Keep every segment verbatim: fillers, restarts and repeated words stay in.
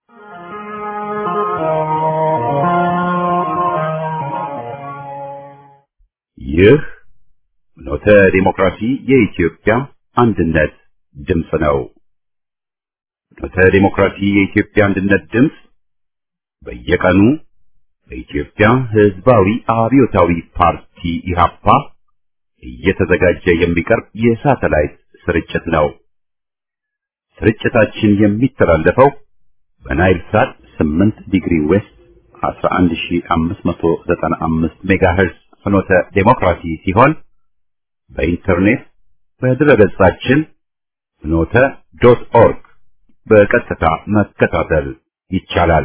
ይህ ፍኖተ ዲሞክራሲ የኢትዮጵያ አንድነት ድምፅ ነው። ፍኖተ ዲሞክራሲ የኢትዮጵያ አንድነት ድምፅ በየቀኑ በኢትዮጵያ ሕዝባዊ አብዮታዊ ፓርቲ ኢህአፓ እየተዘጋጀ የሚቀርብ የሳተላይት ስርጭት ነው። ስርጭታችን የሚተላለፈው በናይል ሳት ስምንት ዲግሪ ዌስት አስራ አንድ ሺህ አምስት መቶ ዘጠና አምስት ሜጋሄርዝ ፍኖተ ዲሞክራሲ ሲሆን በኢንተርኔት በድረገጻችን ፍኖተ ዶት ኦርግ በቀጥታ መከታተል ይቻላል።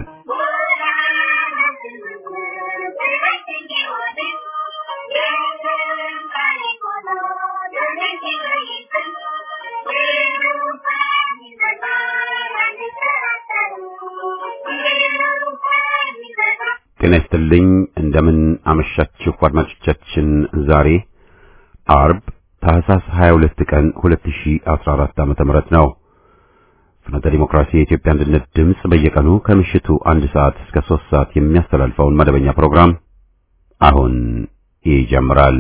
ጤና ይስጥልኝ። እንደምን አመሻችሁ አድማጮቻችን። ዛሬ አርብ ታህሳስ ሀያ ሁለት ቀን ሁለት ሺህ አስራ አራት ዓመተ ምህረት ነው። ፍኖተ ዲሞክራሲ የኢትዮጵያ አንድነት ድምፅ በየቀኑ ከምሽቱ አንድ ሰዓት እስከ ሶስት ሰዓት የሚያስተላልፈውን መደበኛ ፕሮግራም አሁን ይጀምራል።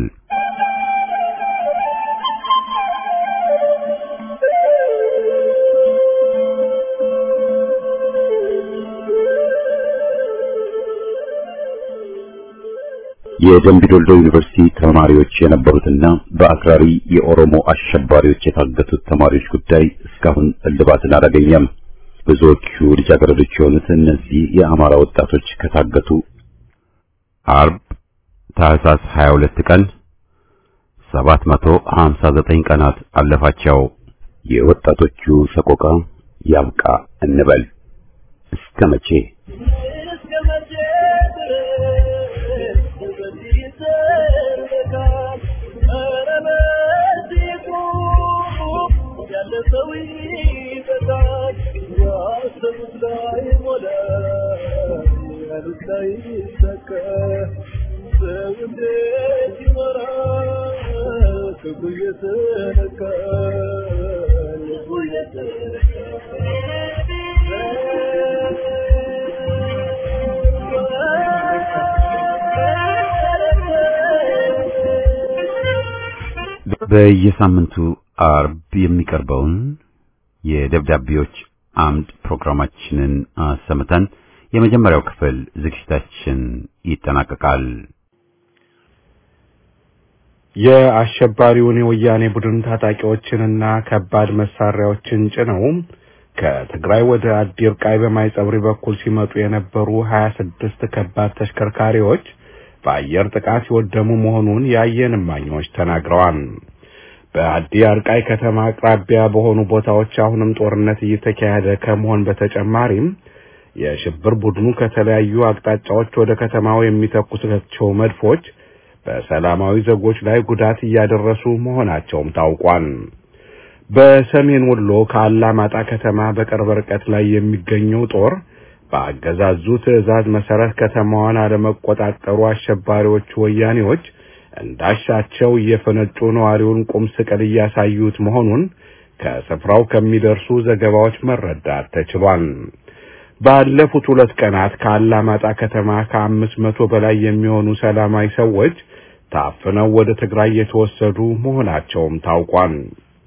የደምቢዶሎ ዩኒቨርሲቲ ተማሪዎች የነበሩትና በአክራሪ የኦሮሞ አሸባሪዎች የታገቱት ተማሪዎች ጉዳይ እስካሁን እልባትን አላገኘም። ብዙዎቹ ልጃገረዶች የሆኑት እነዚህ የአማራ ወጣቶች ከታገቱ አርብ ታህሳስ ሀያ ሁለት ቀን ሰባት መቶ ሀምሳ ዘጠኝ ቀናት አለፋቸው። የወጣቶቹ ሰቆቃ ያብቃ እንበል። እስከ መቼ? በየሳምንቱ አርብ የሚቀርበውን የደብዳቤዎች አምድ ፕሮግራማችንን አሰምተን የመጀመሪያው ክፍል ዝግጅታችን ይጠናቀቃል። የአሸባሪውን የወያኔ ቡድን ታጣቂዎችንና ከባድ መሳሪያዎችን ጭነው ከትግራይ ወደ አዲርቃይ በማይጸብሪ በኩል ሲመጡ የነበሩ ሀያ ስድስት ከባድ ተሽከርካሪዎች በአየር ጥቃት የወደሙ መሆኑን የዓይን እማኞች ተናግረዋል። በአዲርቃይ ከተማ አቅራቢያ በሆኑ ቦታዎች አሁንም ጦርነት እየተካሄደ ከመሆን በተጨማሪም የሽብር ቡድኑ ከተለያዩ አቅጣጫዎች ወደ ከተማው የሚተኩሳቸው መድፎች በሰላማዊ ዜጎች ላይ ጉዳት እያደረሱ መሆናቸውም ታውቋል። በሰሜን ወሎ ከአላማጣ ከተማ በቅርብ ርቀት ላይ የሚገኘው ጦር በአገዛዙ ትዕዛዝ መሰረት ከተማዋን አለመቆጣጠሩ አሸባሪዎች ወያኔዎች እንዳሻቸው እየፈነጩ ነዋሪውን ቁም ስቅል እያሳዩት መሆኑን ከስፍራው ከሚደርሱ ዘገባዎች መረዳት ተችሏል። ባለፉት ሁለት ቀናት ከአላማጣ ከተማ ከአምስት መቶ በላይ የሚሆኑ ሰላማዊ ሰዎች ታፍነው ወደ ትግራይ የተወሰዱ መሆናቸውም ታውቋል።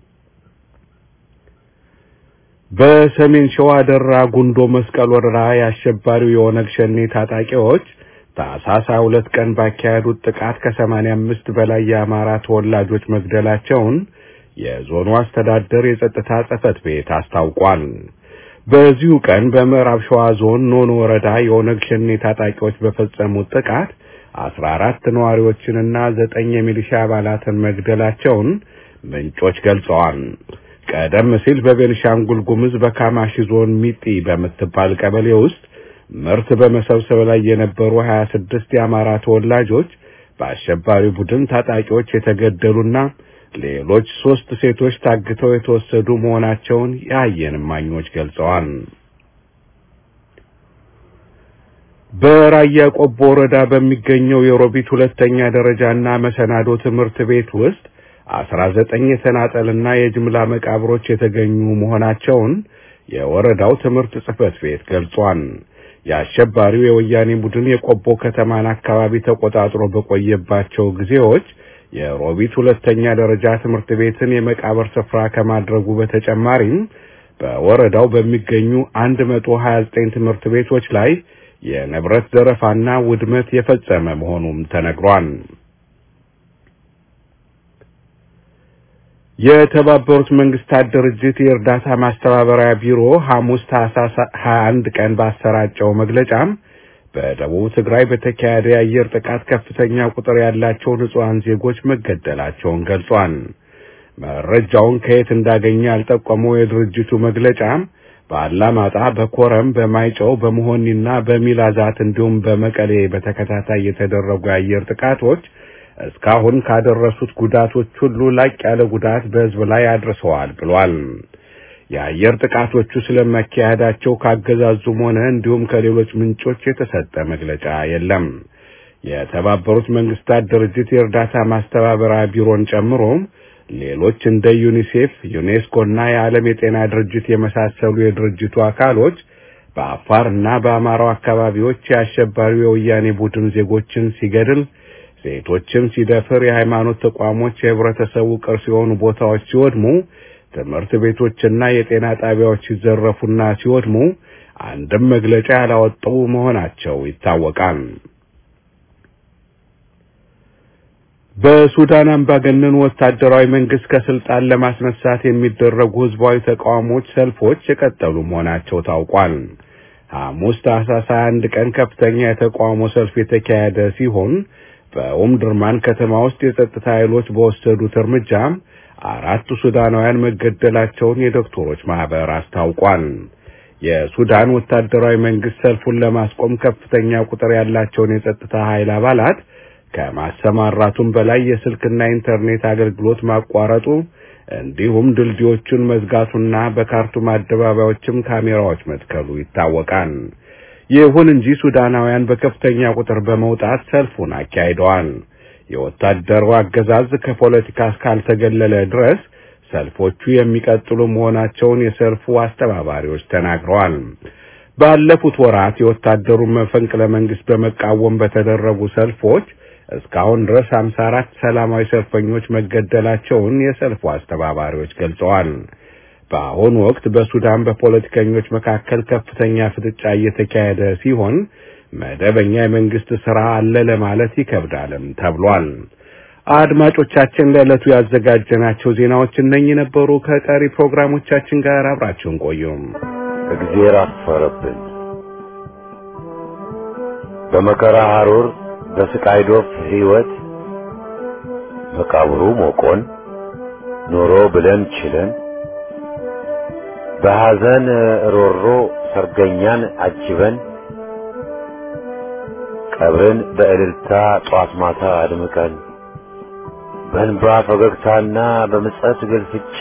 በሰሜን ሸዋ ደራ ጉንዶ መስቀል ወረዳ የአሸባሪው የኦነግ ሸኔ ታጣቂዎች ታህሳስ ሃያ ሁለት ቀን ባካሄዱት ጥቃት ከሰማንያ አምስት በላይ የአማራ ተወላጆች መግደላቸውን የዞኑ አስተዳደር የጸጥታ ጽሕፈት ቤት አስታውቋል። በዚሁ ቀን በምዕራብ ሸዋ ዞን ኖኖ ወረዳ የኦነግ ሸኔ ታጣቂዎች በፈጸሙት ጥቃት አስራ አራት ነዋሪዎችንና ዘጠኝ የሚሊሻ አባላትን መግደላቸውን ምንጮች ገልጸዋል። ቀደም ሲል በቤንሻንጉል ጉሙዝ በካማሺ ዞን ሚጢ በምትባል ቀበሌ ውስጥ ምርት በመሰብሰብ ላይ የነበሩ ሀያ ስድስት የአማራ ተወላጆች በአሸባሪ ቡድን ታጣቂዎች የተገደሉና ሌሎች ሶስት ሴቶች ታግተው የተወሰዱ መሆናቸውን የዓይን እማኞች ገልጸዋል። በራያ ቆቦ ወረዳ በሚገኘው የሮቢት ሁለተኛ ደረጃና መሰናዶ ትምህርት ቤት ውስጥ አስራ ዘጠኝ የተናጠልና የጅምላ መቃብሮች የተገኙ መሆናቸውን የወረዳው ትምህርት ጽሕፈት ቤት ገልጿል። የአሸባሪው የወያኔ ቡድን የቆቦ ከተማን አካባቢ ተቆጣጥሮ በቆየባቸው ጊዜዎች የሮቢት ሁለተኛ ደረጃ ትምህርት ቤትን የመቃብር ስፍራ ከማድረጉ በተጨማሪም በወረዳው በሚገኙ አንድ መቶ ሀያ ዘጠኝ ትምህርት ቤቶች ላይ የንብረት ዘረፋና ውድመት የፈጸመ መሆኑም ተነግሯል። የተባበሩት መንግስታት ድርጅት የእርዳታ ማስተባበሪያ ቢሮ ሐሙስ ታህሳስ ሃያ አንድ ቀን ባሰራጨው መግለጫም በደቡብ ትግራይ በተካሄደ የአየር ጥቃት ከፍተኛ ቁጥር ያላቸው ንጹሃን ዜጎች መገደላቸውን ገልጿል። መረጃውን ከየት እንዳገኘ ያልጠቆመው የድርጅቱ መግለጫም በአላማጣ፣ በኮረም፣ በማይጨው፣ በመሆኒና በሚላዛት እንዲሁም በመቀሌ በተከታታይ የተደረጉ የአየር ጥቃቶች እስካሁን ካደረሱት ጉዳቶች ሁሉ ላቅ ያለ ጉዳት በሕዝብ ላይ አድርሰዋል ብሏል። የአየር ጥቃቶቹ ስለመካሄዳቸው ካገዛዙም ሆነ እንዲሁም ከሌሎች ምንጮች የተሰጠ መግለጫ የለም። የተባበሩት መንግስታት ድርጅት የእርዳታ ማስተባበሪያ ቢሮን ጨምሮ ሌሎች እንደ ዩኒሴፍ፣ ዩኔስኮና የዓለም የጤና ድርጅት የመሳሰሉ የድርጅቱ አካሎች በአፋርና በአማራው አካባቢዎች የአሸባሪው የወያኔ ቡድን ዜጎችን ሲገድል፣ ሴቶችን ሲደፍር፣ የሃይማኖት ተቋሞች የህብረተሰቡ ቅርስ የሆኑ ቦታዎች ሲወድሙ፣ ትምህርት ቤቶችና የጤና ጣቢያዎች ሲዘረፉና ሲወድሙ አንድም መግለጫ ያላወጡ መሆናቸው ይታወቃል። በሱዳን አምባገነን ወታደራዊ መንግስት ከስልጣን ለማስነሳት የሚደረጉ ህዝባዊ ተቃውሞች፣ ሰልፎች የቀጠሉ መሆናቸው ታውቋል። ሐሙስ ታህሳስ ሃያ አንድ ቀን ከፍተኛ የተቃውሞ ሰልፍ የተካሄደ ሲሆን በኡምድርማን ከተማ ውስጥ የጸጥታ ኃይሎች በወሰዱት እርምጃ አራት ሱዳናውያን መገደላቸውን የዶክተሮች ማህበር አስታውቋል። የሱዳን ወታደራዊ መንግስት ሰልፉን ለማስቆም ከፍተኛ ቁጥር ያላቸውን የጸጥታ ኃይል አባላት ከማሰማራቱም በላይ የስልክና ኢንተርኔት አገልግሎት ማቋረጡ እንዲሁም ድልድዮቹን መዝጋቱና በካርቱም አደባባዮችም ካሜራዎች መትከሉ ይታወቃል። ይሁን እንጂ ሱዳናውያን በከፍተኛ ቁጥር በመውጣት ሰልፉን አካሂደዋል። የወታደሩ አገዛዝ ከፖለቲካ እስካልተገለለ ድረስ ሰልፎቹ የሚቀጥሉ መሆናቸውን የሰልፉ አስተባባሪዎች ተናግረዋል። ባለፉት ወራት የወታደሩ መፈንቅለ መንግስት በመቃወም በተደረጉ ሰልፎች እስካሁን ድረስ ሃምሳ አራት ሰላማዊ ሰልፈኞች መገደላቸውን የሰልፉ አስተባባሪዎች ገልጸዋል። በአሁኑ ወቅት በሱዳን በፖለቲከኞች መካከል ከፍተኛ ፍጥጫ እየተካሄደ ሲሆን መደበኛ የመንግስት ስራ አለ ለማለት ይከብዳልም ተብሏል። አድማጮቻችን ለዕለቱ ያዘጋጀናቸው ዜናዎች እነኚህ ነበሩ። ከቀሪ ፕሮግራሞቻችን ጋር አብራችሁን ቆዩ። እግዚአብሔር አፈረብን። በመከራ ሐሩር በስቃይ ዶፍ ህይወት መቃብሩ ሞቆን ኖሮ ብለን ችለን በሐዘን ሮሮ ሰርገኛን አጅበን ቀብርን በእልልታ ጧት ማታ አድምቀን በእንባ ፈገግታና በምጸት ግልፍጫ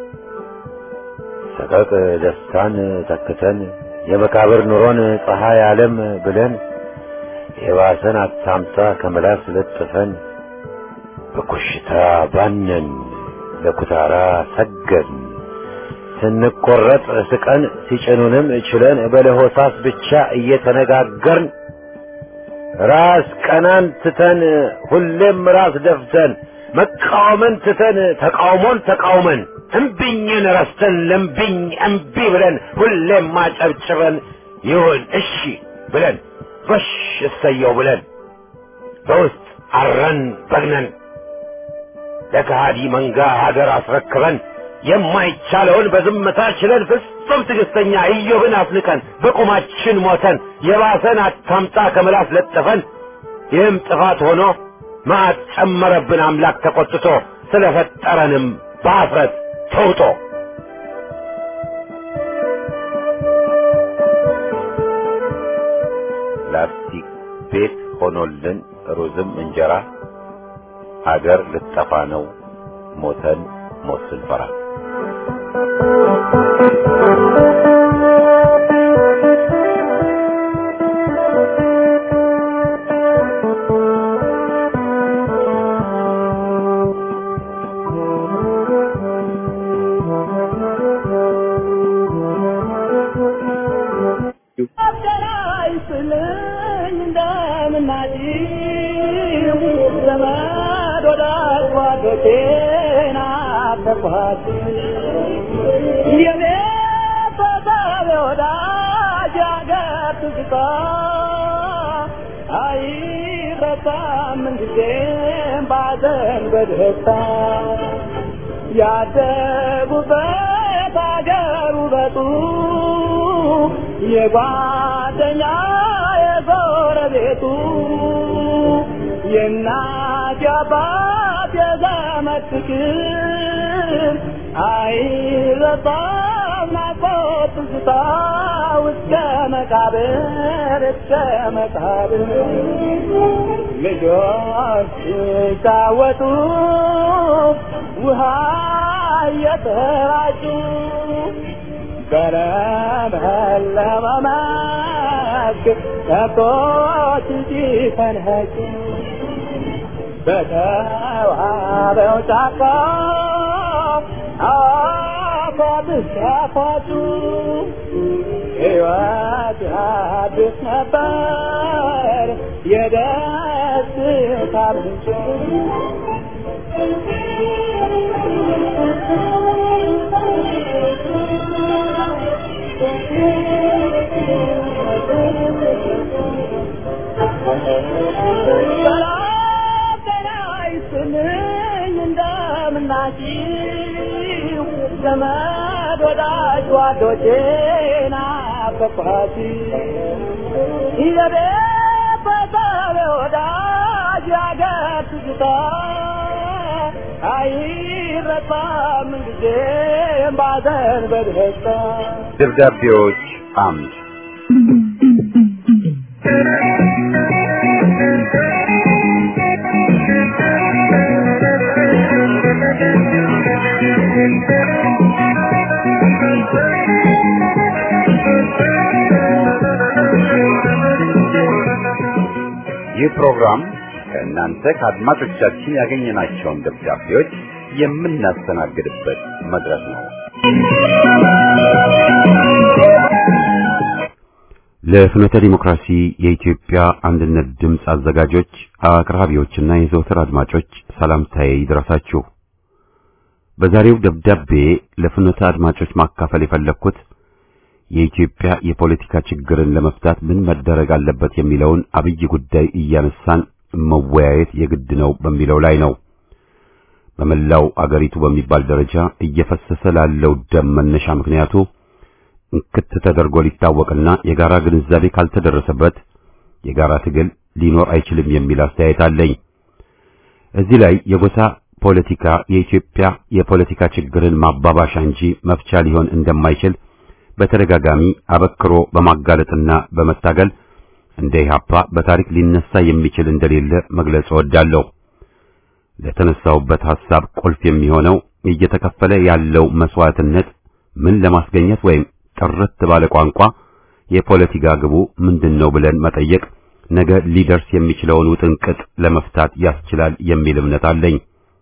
ሰቀቅ ደስታን ተክተን የመቃብር ኑሮን ፀሐይ ዓለም ብለን የባሰን አታምጣ ከመላስ ለጥፈን በኩሽታ ባነን ለኩታራ ሰገን ስንቆረጥ ስቀን ሲጭኑንም እችለን በለሆሳስ ብቻ እየተነጋገርን ራስ ቀናን ትተን ሁሌም ራስ ደፍተን መቃወምን ትተን ተቃውሞን ተቃውመን እምቢኝን ረስተን ለምቢኝ እምቢ ብለን ሁሌም ማጨብጭበን ይሁን እሺ ብለን ጎሽ እሰየው ብለን በውስጥ አረን በግነን ለከሃዲ መንጋ ሀገር አስረክበን የማይቻለውን በዝምታ ችለን ፍጹም ትዕግስተኛ ኢዮብን አፍንቀን በቁማችን ሞተን የባሰን አታምጣ ከመላስ ለጥፈን ይህም ጥፋት ሆኖ መዓት ጨመረብን አምላክ ተቆጥቶ ስለፈጠረንም በአፍረት ተውጦ ላስቲክ ቤት ሆኖልን ሩዝም እንጀራ ሀገር ልጠፋ ነው ሞተን ሞት ስንፈራ ናፍቆት የኔ ተሳቢ ወዳጅ አገር ትዝታ አይረሳም ጊዜም ባዘን በደስታ ያደጉበት አገር ውበቱ የጓደኛ የጎረቤቱ የእናት የአባት የዘመድ ፍቅር አይረሳም ናፍቆት ትዝታ እስከ መቃብር እስከ መቃብር ልጆች ሲጫወቱ ውሃ እየተራጩ በለመለመ መስክ ከብቶች ሲፈንጩ በተዋበው ጫካ አፏብስ ያፏጩ ሕይወት አዲስ ነበር የደስታ ምንጭ እንደምናችሁ ዘመድ ወዳጅ ጓዶቼ ናፈቅኋት የቤተሰብ ወዳጅ ያገር ትዝታ አይረሳም ጊዜም ባዘን በደስታ ደብዳቤዎች አምድ ይህ ፕሮግራም ከእናንተ ከአድማጮቻችን ያገኘናቸውን ደብዳቤዎች የምናስተናግድበት መድረክ ነው። ለፍኖተ ዲሞክራሲ የኢትዮጵያ አንድነት ድምፅ አዘጋጆች፣ አቅራቢዎችና የዘወትር አድማጮች ሰላምታዬ ይድረሳችሁ። በዛሬው ደብዳቤ ለፍኖተ አድማጮች ማካፈል የፈለኩት የኢትዮጵያ የፖለቲካ ችግርን ለመፍታት ምን መደረግ አለበት የሚለውን አብይ ጉዳይ እያነሳን መወያየት የግድ ነው በሚለው ላይ ነው። በመላው አገሪቱ በሚባል ደረጃ እየፈሰሰ ላለው ደም መነሻ ምክንያቱ እንክት ተደርጎ ሊታወቅና የጋራ ግንዛቤ ካልተደረሰበት የጋራ ትግል ሊኖር አይችልም የሚል አስተያየት አለኝ። እዚህ ላይ የጎሳ ፖለቲካ የኢትዮጵያ የፖለቲካ ችግርን ማባባሻ እንጂ መፍቻ ሊሆን እንደማይችል በተደጋጋሚ አበክሮ በማጋለጥና በመታገል እንደ ኢህአፓ በታሪክ ሊነሳ የሚችል እንደሌለ መግለጽ እወዳለሁ። ለተነሳውበት ሐሳብ ቁልፍ የሚሆነው እየተከፈለ ያለው መስዋዕትነት ምን ለማስገኘት ወይም ጥርት ባለ ቋንቋ የፖለቲካ ግቡ ምንድነው ብለን መጠየቅ ነገ ሊደርስ የሚችለውን ውጥንቅጥ ለመፍታት ያስችላል የሚል እምነት አለኝ።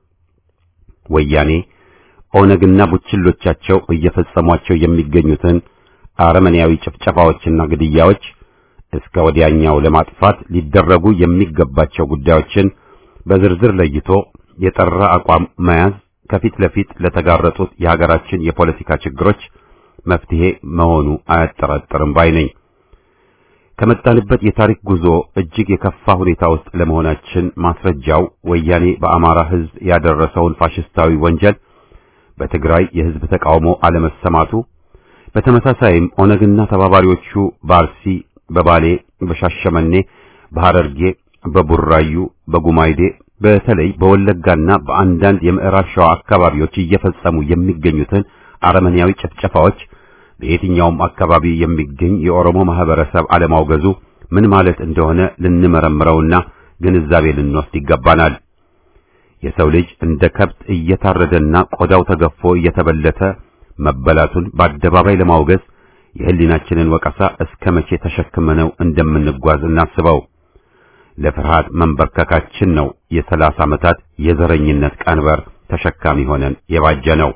ወያኔ ኦነግና ቡችሎቻቸው እየፈጸሟቸው የሚገኙትን አረመኔያዊ ጭፍጨፋዎችና ግድያዎች እስከ ወዲያኛው ለማጥፋት ሊደረጉ የሚገባቸው ጉዳዮችን በዝርዝር ለይቶ የጠራ አቋም መያዝ ከፊት ለፊት ለተጋረጡት የሀገራችን የፖለቲካ ችግሮች መፍትሄ መሆኑ አያጠራጥርም ባይ ነኝ። ከመጣንበት የታሪክ ጉዞ እጅግ የከፋ ሁኔታ ውስጥ ለመሆናችን ማስረጃው ወያኔ በአማራ ሕዝብ ያደረሰውን ፋሽስታዊ ወንጀል በትግራይ የሕዝብ ተቃውሞ አለመሰማቱ፣ በተመሳሳይም ኦነግና ተባባሪዎቹ በአርሲ፣ በባሌ፣ በሻሸመኔ፣ በሐረርጌ፣ በቡራዩ፣ በጉማይዴ በተለይ በወለጋና በአንዳንድ የምዕራብ ሸዋ አካባቢዎች እየፈጸሙ የሚገኙትን አረመኔያዊ ጭፍጨፋዎች በየትኛውም አካባቢ የሚገኝ የኦሮሞ ማህበረሰብ አለማውገዙ ምን ማለት እንደሆነ ልንመረምረውና ግንዛቤ ልንወስድ ይገባናል። የሰው ልጅ እንደ ከብት እየታረደና ቆዳው ተገፎ እየተበለተ መበላቱን በአደባባይ ለማውገዝ የህሊናችንን ወቀሳ እስከ መቼ ተሸክመነው እንደምንጓዝ እናስበው። ለፍርሃት መንበርከካችን ነው የሰላሳ ዓመታት የዘረኝነት ቀንበር ተሸካሚ ሆነን የባጀነው።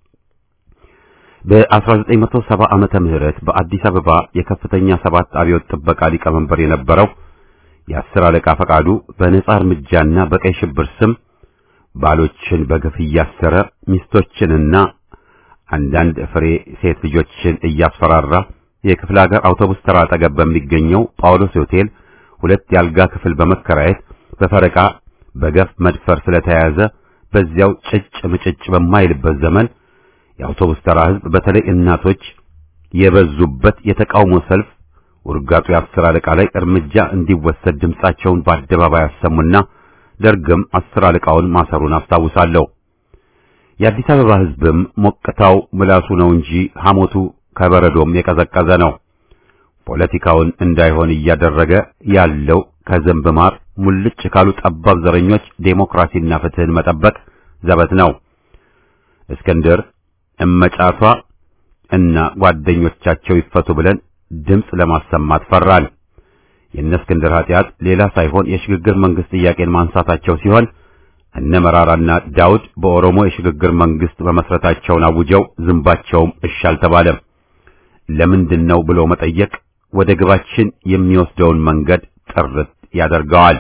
በ1970 ዓመተ ምህረት በአዲስ አበባ የከፍተኛ ሰባት አብዮት ጥበቃ ሊቀመንበር የነበረው የአስር አለቃ ፈቃዱ በነጻ እርምጃና በቀይ ሽብር ስም ባሎችን በግፍ እያሰረ ሚስቶችንና አንዳንድ ፍሬ ሴት ልጆችን እያስፈራራ የክፍለ ሀገር አውቶቡስ ተራ አጠገብ በሚገኘው ጳውሎስ ሆቴል ሁለት ያልጋ ክፍል በመከራየት በፈረቃ በገፍ መድፈር ስለተያዘ በዚያው ጭጭ ምጭጭ በማይልበት ዘመን የአውቶቡስ ተራ ህዝብ በተለይ እናቶች የበዙበት የተቃውሞ ሰልፍ ውርጋጡ የአስር አለቃ ላይ እርምጃ እንዲወሰድ ድምጻቸውን በአደባባይ አሰሙና ደርግም አስር አለቃውን ማሰሩን አስታውሳለሁ። የአዲስ አበባ ህዝብም ሞቅታው ምላሱ ነው እንጂ ሐሞቱ ከበረዶም የቀዘቀዘ ነው። ፖለቲካውን እንዳይሆን እያደረገ ያለው ከዘንብ ማር ሙልጭ ካሉ ጠባብ ዘረኞች ዴሞክራሲና ፍትህን መጠበቅ ዘበት ነው። እስክንድር እመጫቷ እና ጓደኞቻቸው ይፈቱ ብለን ድምጽ ለማሰማት ፈራን። የእነ እስክንድር ኃጢአት ሌላ ሳይሆን የሽግግር መንግስት ጥያቄን ማንሳታቸው ሲሆን እነ መራራና ዳውድ በኦሮሞ የሽግግር መንግስት በመስረታቸውን አውጀው ዝምባቸውም እሺ አልተባለም። ለምንድነው ብሎ መጠየቅ ወደ ግባችን የሚወስደውን መንገድ ጥርት ያደርገዋል።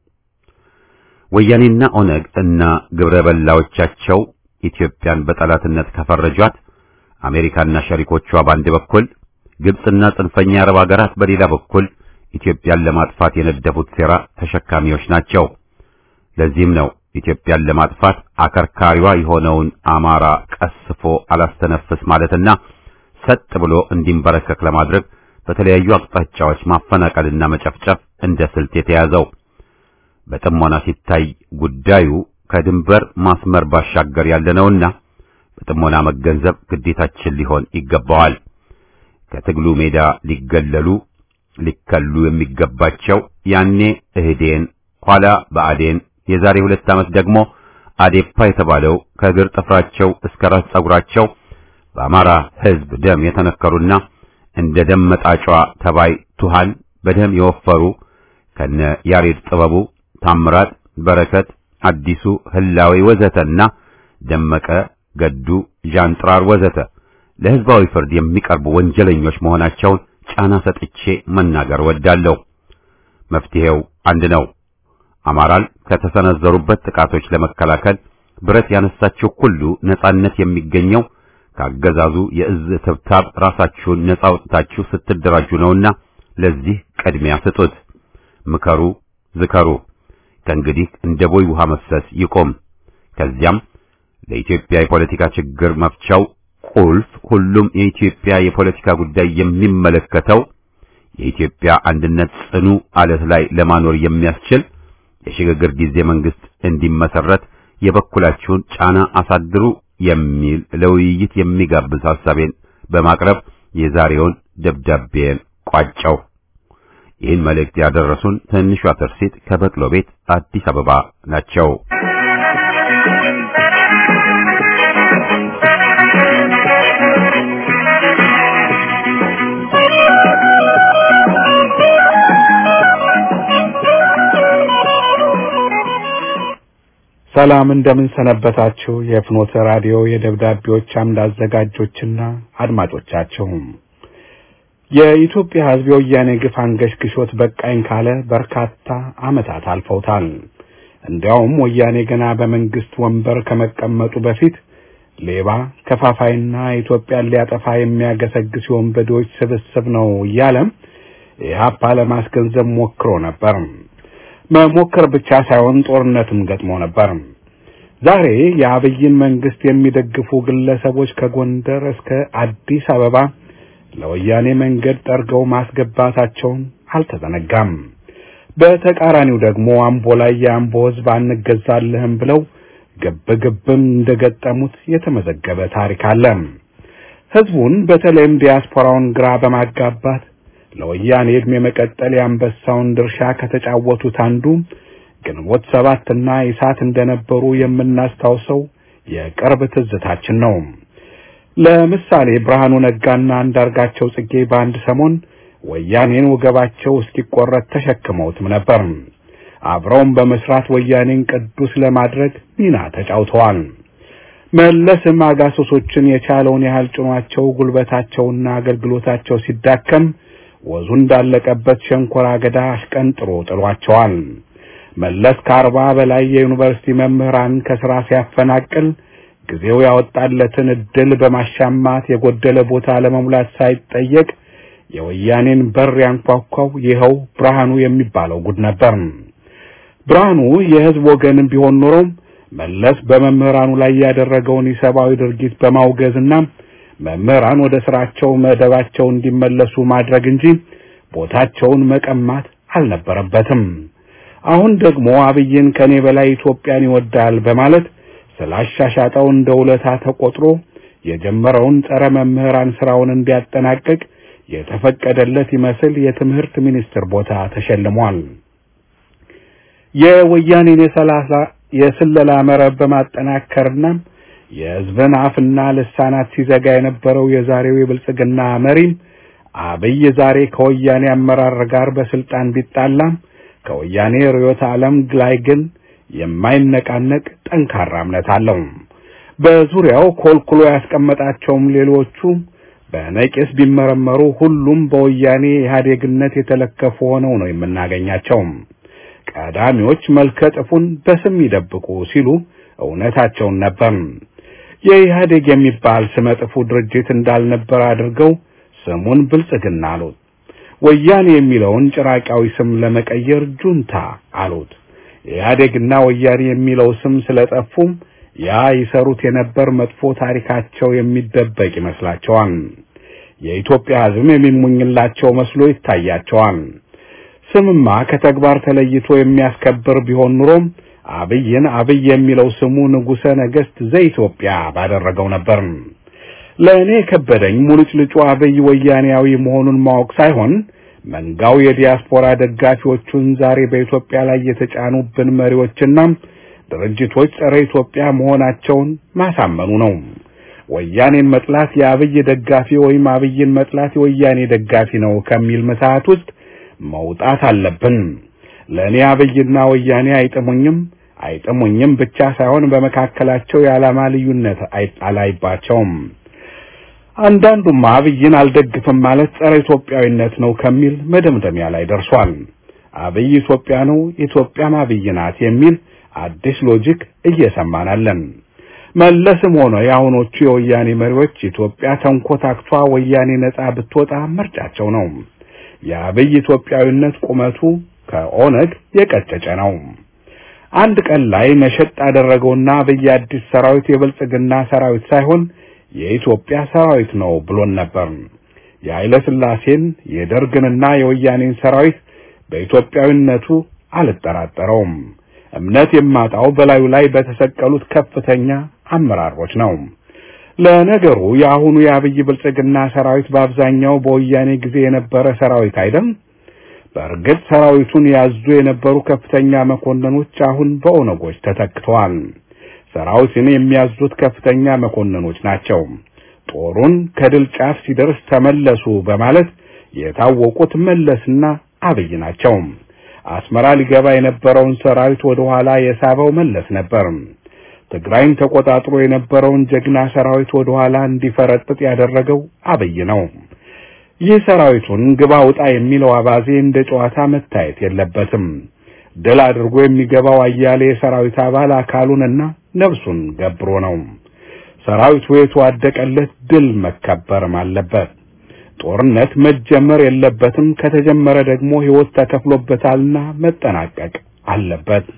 ወያኔና ኦነግ እና ግብረ በላዎቻቸው ኢትዮጵያን በጠላትነት ከፈረጇት አሜሪካና ሸሪኮቿ በአንድ በኩል ግብጽና ጽንፈኛ አረብ ሀገራት በሌላ በኩል ኢትዮጵያን ለማጥፋት የነደፉት ሴራ ተሸካሚዎች ናቸው። ለዚህም ነው ኢትዮጵያን ለማጥፋት አከርካሪዋ የሆነውን አማራ ቀስፎ አላስተነፍስ ማለትና ሰጥ ብሎ እንዲንበረከክ ለማድረግ በተለያዩ አቅጣጫዎች ማፈናቀልና መጨፍጨፍ እንደ ስልት የተያዘው። በጥሞና ሲታይ ጉዳዩ ከድንበር ማስመር ባሻገር ያለነውና በጥሞና መገንዘብ ግዴታችን ሊሆን ይገባዋል። ከትግሉ ሜዳ ሊገለሉ ሊከሉ የሚገባቸው ያኔ እህዴን ኋላ በአዴን የዛሬ ሁለት ዓመት ደግሞ አዴፓ የተባለው ከእግር ጥፍራቸው እስከ ራስ ጸጉራቸው በአማራ ሕዝብ ደም የተነከሩና እንደ ደም መጣጯ ተባይ ቱሃን በደም የወፈሩ ከነ ያሬድ ጥበቡ፣ ታምራት፣ በረከት፣ አዲሱ፣ ህላዌ ወዘተና ደመቀ ገዱ፣ ጃንጥራር ወዘተ ለህዝባዊ ፍርድ የሚቀርቡ ወንጀለኞች መሆናቸውን ጫና ሰጥቼ መናገር ወዳለሁ። መፍትሄው አንድ ነው። አማራን ከተሰነዘሩበት ጥቃቶች ለመከላከል ብረት ያነሳቸው ሁሉ ነጻነት የሚገኘው ካገዛዙ የእዝ ተብታብ ራሳችሁን ነጻ አውጥታችሁ ስትደራጁ ነውና ለዚህ ቅድሚያ ስጡት። ምከሩ፣ ዝከሩ። ከእንግዲህ እንደ ቦይ ውሃ መፍሰስ ይቆም። ከዚያም ለኢትዮጵያ የፖለቲካ ችግር መፍቻው ቁልፍ ሁሉም የኢትዮጵያ የፖለቲካ ጉዳይ የሚመለከተው የኢትዮጵያ አንድነት ጽኑ አለት ላይ ለማኖር የሚያስችል የሽግግር ጊዜ መንግስት እንዲመሰረት የበኩላችሁን ጫና አሳድሩ የሚል ለውይይት የሚጋብዝ ሐሳቤን በማቅረብ የዛሬውን ደብዳቤን ቋጨው። ይህን መልእክት ያደረሱን ትንሿ ተርሲት ከበቅሎ ቤት አዲስ አበባ ናቸው። ሰላም እንደምን ሰነበታችሁ የፍኖተ ራዲዮ የደብዳቤዎች አምድ አዘጋጆችና አድማጮቻችሁ። የኢትዮጵያ ሕዝብ ወያኔ ግፍ አንገሽግሾት በቃኝ ካለ በርካታ ዓመታት አልፈውታል። እንዲያውም ወያኔ ገና በመንግስት ወንበር ከመቀመጡ በፊት ሌባ ከፋፋይና ኢትዮጵያን ሊያጠፋ የሚያገሰግስ ወንበዴዎች ስብስብ ነው እያለ ኢህአፓ ለማስገንዘብ ሞክሮ ነበር። መሞከር ብቻ ሳይሆን ጦርነትም ገጥሞ ነበር። ዛሬ የአብይን መንግስት የሚደግፉ ግለሰቦች ከጎንደር እስከ አዲስ አበባ ለወያኔ መንገድ ጠርገው ማስገባታቸውን አልተዘነጋም። በተቃራኒው ደግሞ አምቦ ላይ የአምቦ ሕዝብ አንገዛልህም ብለው ግብግብም እንደገጠሙት የተመዘገበ ታሪክ አለ። ሕዝቡን በተለይም ዲያስፖራውን ግራ በማጋባት ለወያኔ እድሜ መቀጠል ያንበሳውን ድርሻ ከተጫወቱት አንዱ ግንቦት ሰባትና ኢሳት እንደነበሩ የምናስታውሰው የቅርብ ትዝታችን ነው። ለምሳሌ ብርሃኑ ነጋና አንዳርጋቸው ጽጌ በአንድ ሰሞን ወያኔን ወገባቸው እስኪቆረጥ ተሸክመውትም ነበር። አብረውም በመስራት ወያኔን ቅዱስ ለማድረግ ሚና ተጫውተዋል። መለስም አጋሶሶችን የቻለውን ያህል ጭኗቸው ጉልበታቸውና አገልግሎታቸው ሲዳከም ወዙ እንዳለቀበት ሸንኮራ አገዳ አሽቀንጥሮ ጥሏቸዋል። መለስ ከአርባ በላይ የዩኒቨርሲቲ መምህራን ከስራ ሲያፈናቅል ጊዜው ያወጣለትን እድል በማሻማት የጎደለ ቦታ ለመሙላት ሳይጠየቅ የወያኔን በር ያንኳኳው ይኸው ብርሃኑ የሚባለው ጉድ ነበር። ብርሃኑ የህዝብ ወገንም ቢሆን ኖሮ መለስ በመምህራኑ ላይ ያደረገውን የሰብአዊ ድርጊት በማውገዝና መምህራን ወደ ስራቸው መደባቸው እንዲመለሱ ማድረግ እንጂ ቦታቸውን መቀማት አልነበረበትም። አሁን ደግሞ አብይን ከኔ በላይ ኢትዮጵያን ይወዳል በማለት ስላሻሻጣው እንደ ውለታ ተቆጥሮ የጀመረውን ጸረ መምህራን ስራውን እንዲያጠናቅቅ የተፈቀደለት ይመስል የትምህርት ሚኒስትር ቦታ ተሸልሟል። የወያኔን የሰላሳ የስለላ መረብ በማጠናከርና የህዝብን አፍና ልሳናት ሲዘጋ የነበረው የዛሬው የብልጽግና መሪ አብይ ዛሬ ከወያኔ አመራር ጋር በስልጣን ቢጣላም ከወያኔ ርዕዮተ ዓለም ላይ ግን የማይነቃነቅ ጠንካራ እምነት አለው። በዙሪያው ኮልኩሎ ያስቀመጣቸውም ሌሎቹ በነቂስ ቢመረመሩ ሁሉም በወያኔ ኢህአዴግነት የተለከፉ ሆነው ነው የምናገኛቸው። ቀዳሚዎች መልከጥፉን በስም ይደብቁ ሲሉ እውነታቸውን ነበር። የኢህአዴግ የሚባል ስመጥፉ ድርጅት እንዳልነበር አድርገው ስሙን ብልጽግና አሉት። ወያኔ የሚለውን ጭራቃዊ ስም ለመቀየር ጁንታ አሉት። ኢህአዴግና ወያኔ የሚለው ስም ስለጠፉም ያ ይሰሩት የነበር መጥፎ ታሪካቸው የሚደበቅ ይመስላቸዋል። የኢትዮጵያ ሕዝብ የሚሙኝላቸው መስሎ ይታያቸዋል። ስምማ ከተግባር ተለይቶ የሚያስከብር ቢሆን ኑሮ አብይን አብይ የሚለው ስሙ ንጉሠ ነገሥት ዘኢትዮጵያ ባደረገው ነበር። ለእኔ ከበደኝ ሙልጭልጩ አብይ ወያኔያዊ መሆኑን ማወቅ ሳይሆን መንጋው የዲያስፖራ ደጋፊዎቹን ዛሬ በኢትዮጵያ ላይ የተጫኑብን መሪዎችና ድርጅቶች ጸረ ኢትዮጵያ መሆናቸውን ማሳመኑ ነው። ወያኔን መጥላት የአብይ ደጋፊ ወይም አብይን መጥላት የወያኔ ደጋፊ ነው ከሚል መሳት ውስጥ መውጣት አለብን። ለኔ አብይና ወያኔ አይጥሙኝም አይጥሙኝም ብቻ ሳይሆን በመካከላቸው የዓላማ ልዩነት አይጣላይባቸውም። አንዳንዱም አብይን አልደግፍም ማለት ጸረ ኢትዮጵያዊነት ነው ከሚል መደምደሚያ ላይ ደርሷል። አብይ ኢትዮጵያ ነው ኢትዮጵያም አብይ ናት የሚል አዲስ ሎጂክ እየሰማናለን። መለስም ሆነ ያሁኖቹ የወያኔ መሪዎች ኢትዮጵያ ተንኮታክቷ ወያኔ ነጻ ብትወጣ ምርጫቸው ነው። የአብይ ኢትዮጵያዊነት ቁመቱ ከኦነግ የቀጨጨ ነው። አንድ ቀን ላይ መሸጥ አደረገውና አብይ አዲስ ሰራዊት የብልጽግና ሰራዊት ሳይሆን የኢትዮጵያ ሰራዊት ነው ብሎን ነበር። የኃይለ ሥላሴን የደርግንና የወያኔን ሰራዊት በኢትዮጵያዊነቱ አልጠራጠረውም። እምነት የማጣው በላዩ ላይ በተሰቀሉት ከፍተኛ አመራሮች ነው። ለነገሩ የአሁኑ የአብይ ብልጽግና ሰራዊት በአብዛኛው በወያኔ ጊዜ የነበረ ሰራዊት አይደለም። በእርግጥ ሰራዊቱን ያዙ የነበሩ ከፍተኛ መኮንኖች አሁን በኦነጎች ተተክተዋል። ሰራዊቱን የሚያዙት ከፍተኛ መኮንኖች ናቸው። ጦሩን ከድል ጫፍ ሲደርስ ተመለሱ በማለት የታወቁት መለስና አብይ ናቸው። አስመራ ሊገባ የነበረውን ሰራዊት ወደ ኋላ የሳበው መለስ ነበር። ትግራይን ተቆጣጥሮ የነበረውን ጀግና ሰራዊት ወደ ኋላ እንዲፈረጥጥ ያደረገው አብይ ነው። ይህ ሰራዊቱን ግባ ውጣ የሚለው አባዜ እንደ ጨዋታ መታየት የለበትም። ድል አድርጎ የሚገባው አያሌ የሰራዊት አባል አካሉንና ነፍሱን ገብሮ ነው። ሰራዊቱ የተዋደቀለት ድል መከበርም አለበት። ጦርነት መጀመር የለበትም። ከተጀመረ ደግሞ ህይወት ተከፍሎበታልና መጠናቀቅ አለበት።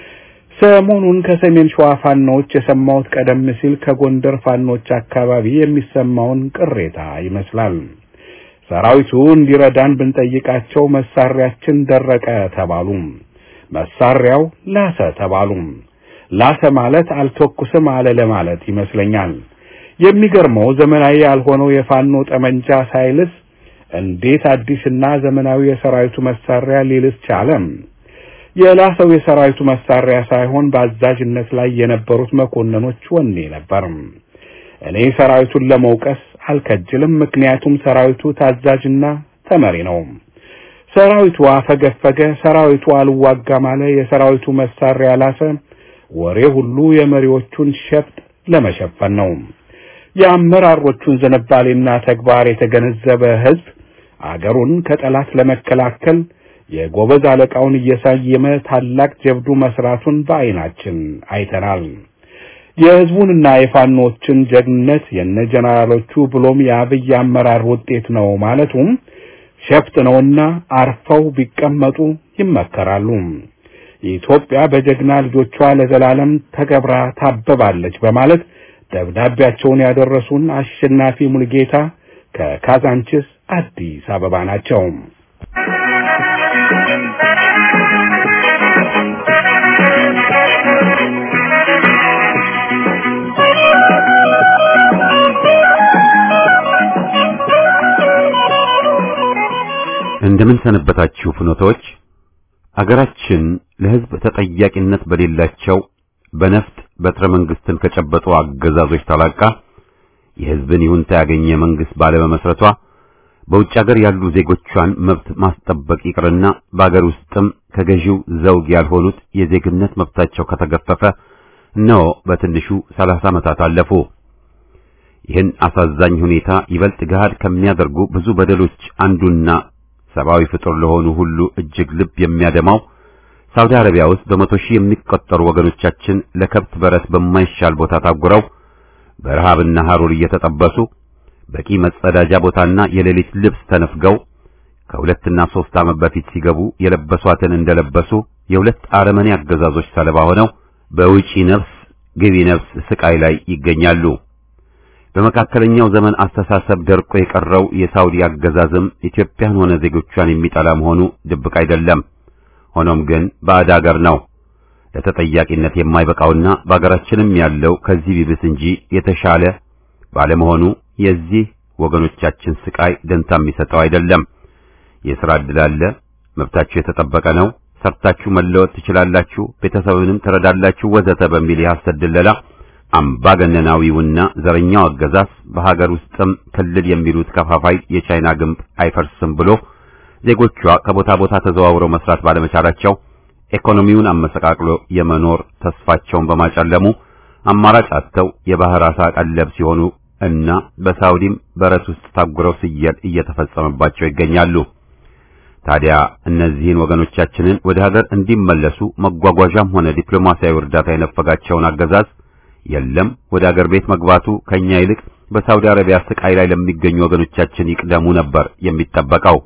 ሰሞኑን ከሰሜን ሸዋ ፋኖች የሰማሁት ቀደም ሲል ከጎንደር ፋኖች አካባቢ የሚሰማውን ቅሬታ ይመስላል። ሰራዊቱ እንዲረዳን ብንጠይቃቸው መሳሪያችን ደረቀ ተባሉ። መሳሪያው ላሰ ተባሉ። ላሰ ማለት አልተኩስም አለ ለማለት ይመስለኛል። የሚገርመው ዘመናዊ ያልሆነው የፋኖ ጠመንጃ ሳይልስ እንዴት አዲስና ዘመናዊ የሰራዊቱ መሳሪያ ሊልስ ቻለ? የላሰው የሰራዊቱ መሳሪያ ሳይሆን በአዛዥነት ላይ የነበሩት መኮንኖች ወኔ ነበር። እኔ ሰራዊቱን ለመውቀስ አልከጅልም፣ ምክንያቱም ሰራዊቱ ታዛዥና ተመሪ ነው። ሰራዊቱ አፈገፈገ፣ ሰራዊቱ አልዋጋ ማለት የሰራዊቱ መሳሪያ ላሰ፣ ወሬ ሁሉ የመሪዎቹን ሸፍጥ ለመሸፈን ነው። የአመራሮቹን ዝንባሌና ተግባር የተገነዘበ ህዝብ አገሩን ከጠላት ለመከላከል የጎበዝ አለቃውን እየሳየመ ታላቅ ጀብዱ መስራቱን በአይናችን አይተናል። የህዝቡንና የፋኖችን ጀግንነት የነጀነራሎቹ ብሎም የአብይ አመራር ውጤት ነው ማለቱም ሸፍጥ ነውና አርፈው ቢቀመጡ ይመከራሉ። ኢትዮጵያ በጀግና ልጆቿ ለዘላለም ተከብራ ታበባለች በማለት ደብዳቤያቸውን ያደረሱን አሸናፊ ሙልጌታ ከካዛንቺስ አዲስ አበባ ናቸው። እንደምን ሰነበታችሁ ፍኖቶች። አገራችን ለህዝብ ተጠያቂነት በሌላቸው በነፍጥ በትረ መንግስትን ከጨበጡ አገዛዞች ተላቃ የህዝብን ይሁንታ ያገኘ መንግስት ባለመመስረቷ በውጭ ሀገር ያሉ ዜጎቿን መብት ማስጠበቅ ይቅርና በአገር ውስጥም ከገዢው ዘውግ ያልሆኑት የዜግነት መብታቸው ከተገፈፈ ነው በትንሹ ሰላሳ ዓመታት አለፉ። ይህን አሳዛኝ ሁኔታ ይበልጥ ገሃድ ከሚያደርጉ ብዙ በደሎች አንዱና ሰብአዊ ፍጡር ለሆኑ ሁሉ እጅግ ልብ የሚያደማው ሳውዲ አረቢያ ውስጥ በመቶ ሺህ የሚቆጠሩ ወገኖቻችን ለከብት በረት በማይሻል ቦታ ታጉረው በረሃብና ሐሩር እየተጠበሱ በቂ መጸዳጃ ቦታና የሌሊት ልብስ ተነፍገው ከሁለትና ሶስት ዓመት በፊት ሲገቡ የለበሷትን እንደለበሱ የሁለት አረመኔ አገዛዞች ሰለባ ሆነው በውጪ ነፍስ ግቢ ነፍስ ስቃይ ላይ ይገኛሉ። በመካከለኛው ዘመን አስተሳሰብ ደርቆ የቀረው የሳውዲ አገዛዝም ኢትዮጵያን ሆነ ዜጎቿን የሚጠላ መሆኑ ድብቅ አይደለም። ሆኖም ግን ባዕድ አገር ነው። ለተጠያቂነት የማይበቃውና በአገራችንም ያለው ከዚህ ቢብስ እንጂ የተሻለ ባለመሆኑ የዚህ ወገኖቻችን ስቃይ ደንታ የሚሰጠው አይደለም። የሥራ ዕድል አለ፣ መብታችሁ የተጠበቀ ነው፣ ሰርታችሁ መለወጥ ትችላላችሁ፣ ቤተሰብንም ትረዳላችሁ ወዘተ በሚል የሐሰት ድለላ አምባገነናዊውና ዘረኛው አገዛዝ በሀገር ውስጥም ክልል የሚሉት ከፋፋይ የቻይና ግንብ አይፈርስም ብሎ ዜጎቿ ከቦታ ቦታ ተዘዋውረው መስራት ባለመቻላቸው ኢኮኖሚውን አመሰቃቅሎ የመኖር ተስፋቸውን በማጨለሙ አማራጭ አጥተው የባህር አሳ ቀለብ ሲሆኑ እና በሳውዲም በረት ውስጥ ታጉረው ሲየል እየተፈጸመባቸው ይገኛሉ። ታዲያ እነዚህን ወገኖቻችንን ወደ ሀገር እንዲመለሱ መጓጓዣም ሆነ ዲፕሎማሲያዊ እርዳታ የነፈጋቸውን አገዛዝ የለም ወደ ሀገር ቤት መግባቱ ከኛ ይልቅ በሳውዲ አረቢያ ስቃይ ላይ ለሚገኙ ወገኖቻችን ይቅደሙ ነበር የሚጠበቀው።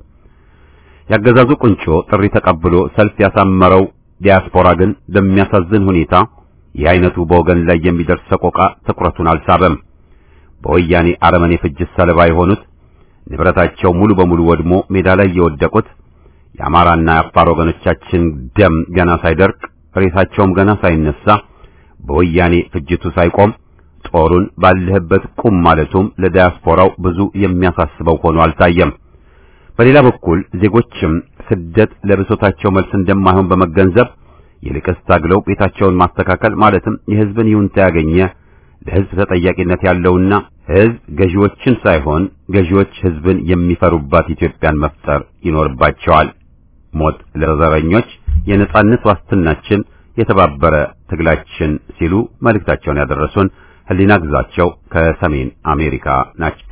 ያገዛዙ ቁንጮ ጥሪ ተቀብሎ ሰልፍ ያሳመረው ዲያስፖራ ግን በሚያሳዝን ሁኔታ የአይነቱ በወገን ላይ የሚደርስ ሰቆቃ ትኩረቱን አልሳበም። በወያኔ አረመኔ ፍጅት ሰለባ የሆኑት ንብረታቸው ሙሉ በሙሉ ወድሞ ሜዳ ላይ የወደቁት የአማራና የአፋር ወገኖቻችን ደም ገና ሳይደርቅ ሬሳቸውም ገና ሳይነሳ በወያኔ ፍጅቱ ሳይቆም ጦሩን ባለህበት ቁም ማለቱም ለዲያስፖራው ብዙ የሚያሳስበው ሆኖ አልታየም። በሌላ በኩል ዜጎችም ስደት ለብሶታቸው መልስ እንደማይሆን በመገንዘብ ይልቅስ ታግለው ቤታቸውን ማስተካከል ማለትም የህዝብን ይሁንታ ያገኘ ለህዝብ ተጠያቂነት ያለውና ህዝብ ገዢዎችን ሳይሆን ገዢዎች ህዝብን የሚፈሩባት ኢትዮጵያን መፍጠር ይኖርባቸዋል። ሞት ለዘረኞች፣ የነጻነት ዋስትናችን የተባበረ ትግላችን ሲሉ መልእክታቸውን ያደረሱን ህሊና ግዛቸው ከሰሜን አሜሪካ ናቸው።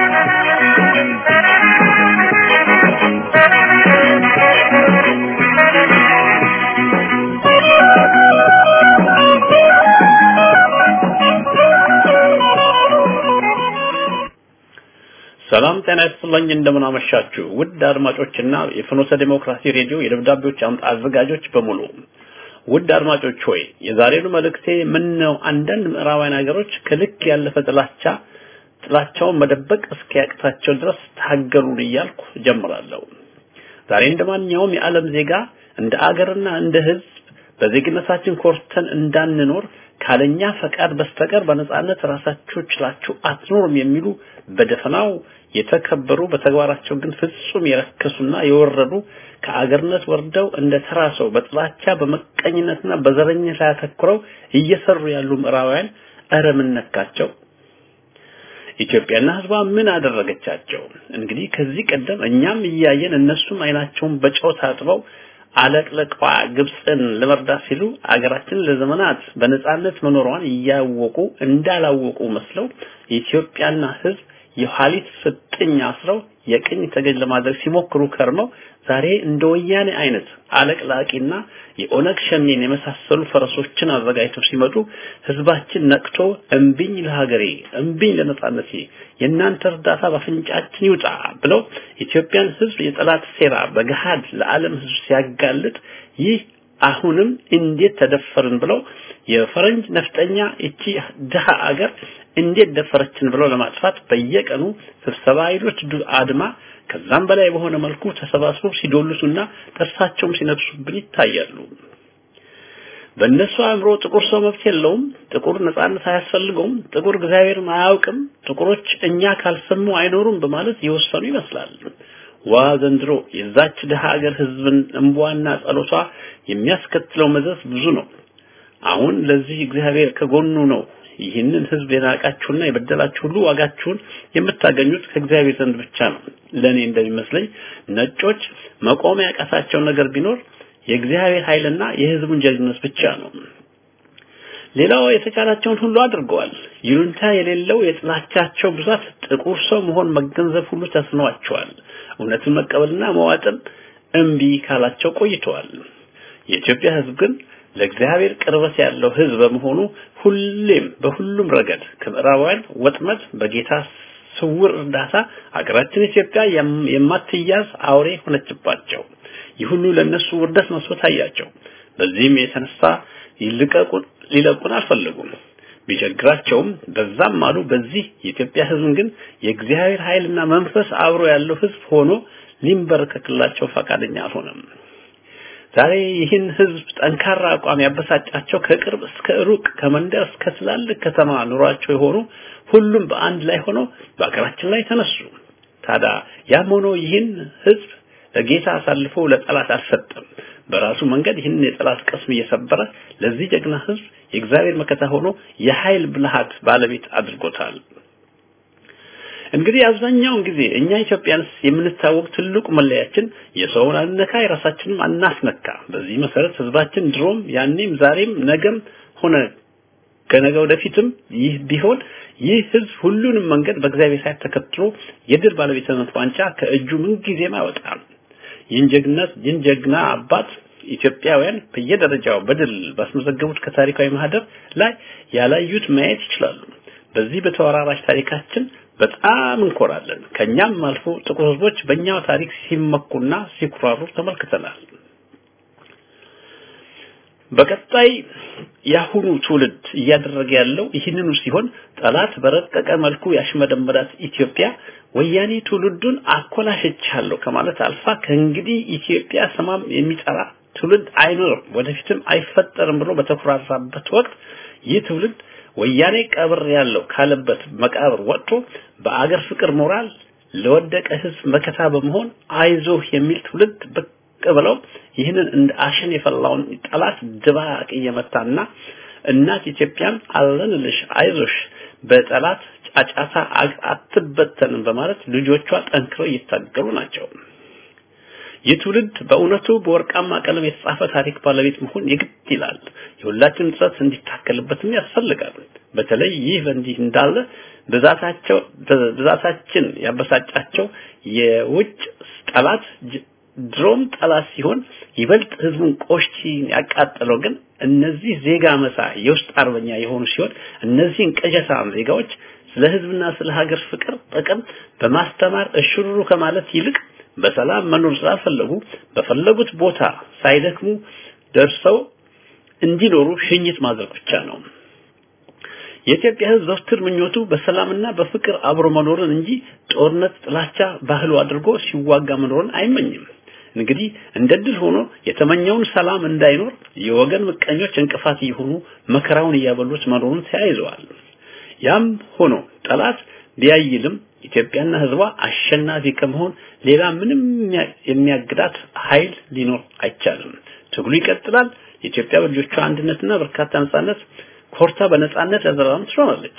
ሰላም ጤና ይስጥልኝ። እንደምን አመሻችሁ ውድ አድማጮችና የፍኖተ ዲሞክራሲ ሬዲዮ የደብዳቤዎች አምጥ አዘጋጆች በሙሉ። ውድ አድማጮች ሆይ የዛሬው መልእክቴ ምን ነው አንዳንድ ምዕራባውያን ሀገሮች ከልክ ያለፈ ጥላቻ ጥላቻውን መደበቅ እስኪያቅታቸው ድረስ ታገሉን እያልኩ ጀምራለሁ። ዛሬ እንደማንኛውም የዓለም ዜጋ እንደ አገርና እንደ ህዝብ በዜግነታችን ኮርተን እንዳንኖር ካለኛ ፈቃድ በስተቀር በነጻነት ራሳችሁ ችላችሁ አትኖርም የሚሉ በደፈናው የተከበሩ በተግባራቸው ግን ፍጹም የረከሱና የወረዱ ከአገርነት ወርደው እንደ ተራሰው በጥላቻ በመቀኝነትና በዘረኝነት ላይ ተከረው እየሰሩ ያሉ ምዕራባውያን አረምነካቸው። ኢትዮጵያና ህዝቧ ምን አደረገቻቸው? እንግዲህ ከዚህ ቀደም እኛም እያየን እነሱም አይናቸውን በጨው ታጥበው አለቅለቋ ግብጽን ለመርዳት ሲሉ አገራችን ለዘመናት በነጻነት መኖሯን እያወቁ እንዳላወቁ መስለው ኢትዮጵያና ህዝብ የሐሊት ፍጥኝ አስረው የቅኝ ተገዥ ለማድረግ ሲሞክሩ ከርመው ዛሬ እንደ ወያኔ አይነት አለቅላቂና የኦነግ ሸኔን የመሳሰሉ ፈረሶችን አዘጋጅተው ሲመጡ ህዝባችን ነቅቶ እምቢኝ ለሀገሬ እምቢኝ ለነጻነቴ የናንተ እርዳታ በፍንጫችን ይውጣ ብለው ኢትዮጵያን ህዝብ የጠላት ሴራ በገሃድ ለዓለም ህዝብ ሲያጋልጥ ይህ አሁንም እንዴት ተደፈርን ብለው የፈረንጅ ነፍጠኛ እቺ ደሃ አገር እንዴት ደፈረችን ብለው ለማጥፋት በየቀኑ ስብሰባ አይሎች አድማ ከዛም በላይ በሆነ መልኩ ተሰባስበው ሲዶልሱና ተርሳቸውም ሲነብሱብን ይታያሉ። በእነሱ አእምሮ ጥቁር ሰው መብት የለውም፣ ጥቁር ነጻነት አያስፈልገውም፣ ጥቁር እግዚአብሔርን አያውቅም፣ ጥቁሮች እኛ ካልሰሙ አይኖሩም በማለት ይወሰኑ ይመስላል። ዋ ዘንድሮ የዛች ደሃ ሀገር ህዝብን እንቧና ጸሎቷ የሚያስከትለው መዘዝ ብዙ ነው። አሁን ለዚህ እግዚአብሔር ከጎኑ ነው። ይህንን ህዝብ የናቃችሁና የበደላችሁ ሁሉ ዋጋችሁን የምታገኙት ከእግዚአብሔር ዘንድ ብቻ ነው። ለኔ እንደሚመስለኝ ነጮች መቆሚያ ያቃታቸው ነገር ቢኖር የእግዚአብሔር ኃይልና የህዝቡን ጀግንነት ብቻ ነው። ሌላው የተቻላቸውን ሁሉ አድርገዋል። ይሉንታ የሌለው የጥላቻቸው ብዛት ጥቁር ሰው መሆን መገንዘብ ሁሉ ተስኗቸዋል። እውነትን መቀበልና መዋጥን እምቢ ካላቸው ቆይተዋል። የኢትዮጵያ ህዝብ ግን ለእግዚአብሔር ቅርበት ያለው ህዝብ በመሆኑ ሁሌም በሁሉም ረገድ ከምዕራባውያን ወጥመድ በጌታ ስውር እርዳታ አገራችን ኢትዮጵያ የማትያዝ አውሬ ሆነችባቸው። ይህ ሁሉ ለነሱ ውርደት መስሎ ታያቸው። በዚህም የተነሳ ይልቀቁን ሊለቁን አልፈለጉም። ቢቸግራቸውም በዛም አሉ በዚህ የኢትዮጵያ ህዝብ ግን የእግዚአብሔር ኃይልና መንፈስ አብሮ ያለው ህዝብ ሆኖ ሊንበረከክላቸው ፈቃደኛ አልሆነም። ዛሬ ይህን ህዝብ ጠንካራ አቋም ያበሳጫቸው ከቅርብ እስከ ሩቅ ከመንደር እስከ ትላልቅ ከተማ ኑሯቸው የሆኑ ሁሉም በአንድ ላይ ሆነው በአገራችን ላይ ተነሱ። ታዲያ ያም ሆኖ ይህን ህዝብ ለጌታ አሳልፎ ለጠላት አልሰጠም። በራሱ መንገድ ይህን የጠላት ቅስም እየሰበረ ለዚህ ጀግና ህዝብ የእግዚአብሔር መከታ ሆኖ የኃይል ብልሃት ባለቤት አድርጎታል። እንግዲህ አብዛኛውን ጊዜ እኛ ኢትዮጵያንስ የምንታወቅ ትልቁ መለያችን የሰውን አንነካ የራሳችንን አናስነካ። በዚህ መሰረት ህዝባችን ድሮም ያኔም ዛሬም ነገም ሆነ ከነገ ወደፊትም ይህ ቢሆን ይህ ህዝብ ሁሉንም መንገድ በእግዚአብሔር ኃይል ተከትሎ የድል ባለቤትነት ዋንጫ ከእጁ ምን ጊዜም አይወጣም። ይህን ጀግነት ይህን ጀግና አባት ኢትዮጵያውያን በየደረጃው በድል ባስመዘገቡት ከታሪካዊ ማህደር ላይ ያላዩት ማየት ይችላሉ። በዚህ በተወራራሽ ታሪካችን በጣም እንኮራለን። ከኛም አልፎ ጥቁር ህዝቦች በእኛው ታሪክ ሲመኩና ሲኩራሩ ተመልክተናል። በቀጣይ ያሁኑ ትውልድ እያደረገ ያለው ይህንኑ ሲሆን ጠላት በረቀቀ መልኩ ያሽመደመዳት ኢትዮጵያ ወያኔ ትውልዱን አኮላሽቻለሁ ከማለት አልፋ ከእንግዲህ ኢትዮጵያ ሰማም የሚጠራ ትውልድ አይኖርም ወደፊትም አይፈጠርም ብሎ በተኩራራበት ወቅት ይህ ትውልድ ወያኔ ቀብር ያለው ካለበት መቃብር ወጥቶ በአገር ፍቅር ሞራል ለወደቀ ህዝብ መከታ በመሆን አይዞህ የሚል ትውልድ ብቅ ብለው ይህንን እንደ አሸን የፈላውን ጠላት ድባቅ እየመታና እናት ኢትዮጵያን አለንልሽ አይዞሽ በጠላት ጫጫታ አትበተንም በማለት ልጆቿ ጠንክረው ይታገሉ ናቸው። የትውልድ በእውነቱ በወርቃማ ቀለም የተጻፈ ታሪክ ባለቤት መሆን የግድ ይላል። የሁላችንም ጥረት እንዲታከልበትም ያስፈልጋል። በተለይ ይህ በእንዲህ እንዳለ ብዛታቸው ብዛታችን ያበሳጫቸው የውጭ ጠላት ድሮም ጠላት ሲሆን ይበልጥ ህዝቡን ቆሽቲ ያቃጠለው ግን እነዚህ ዜጋ መሳ የውስጥ አርበኛ የሆኑ ሲሆን እነዚህን ቀጀሳም ዜጋዎች ስለ ህዝብና ስለ ሀገር ፍቅር ጥቅም በማስተማር እሽሩሩ ከማለት ይልቅ በሰላም መኖር ስላልፈለጉ በፈለጉት ቦታ ሳይደክሙ ደርሰው እንዲኖሩ ሽኝት ማድረግ ብቻ ነው። የኢትዮጵያ ህዝብ ዘወትር ምኞቱ በሰላምና በፍቅር አብሮ መኖርን እንጂ ጦርነት ጥላቻ ባህሉ አድርጎ ሲዋጋ መኖርን አይመኝም። እንግዲህ እንደድል ሆኖ የተመኘውን ሰላም እንዳይኖር የወገን ምቀኞች እንቅፋት ይሁኑ መከራውን ያበሉት መኖሩን ተያይዘዋል። ያም ሆኖ ጠላት ቢያይልም ኢትዮጵያና ህዝቧ አሸናፊ ከመሆን ሌላ ምንም የሚያግዳት ኃይል ሊኖር አይቻልም። ትግሉ ይቀጥላል። የኢትዮጵያ ልጆቿ አንድነትና በርካታ ነጻነት ኮርታ በነጻነት ለዘላለም ትኖራለች።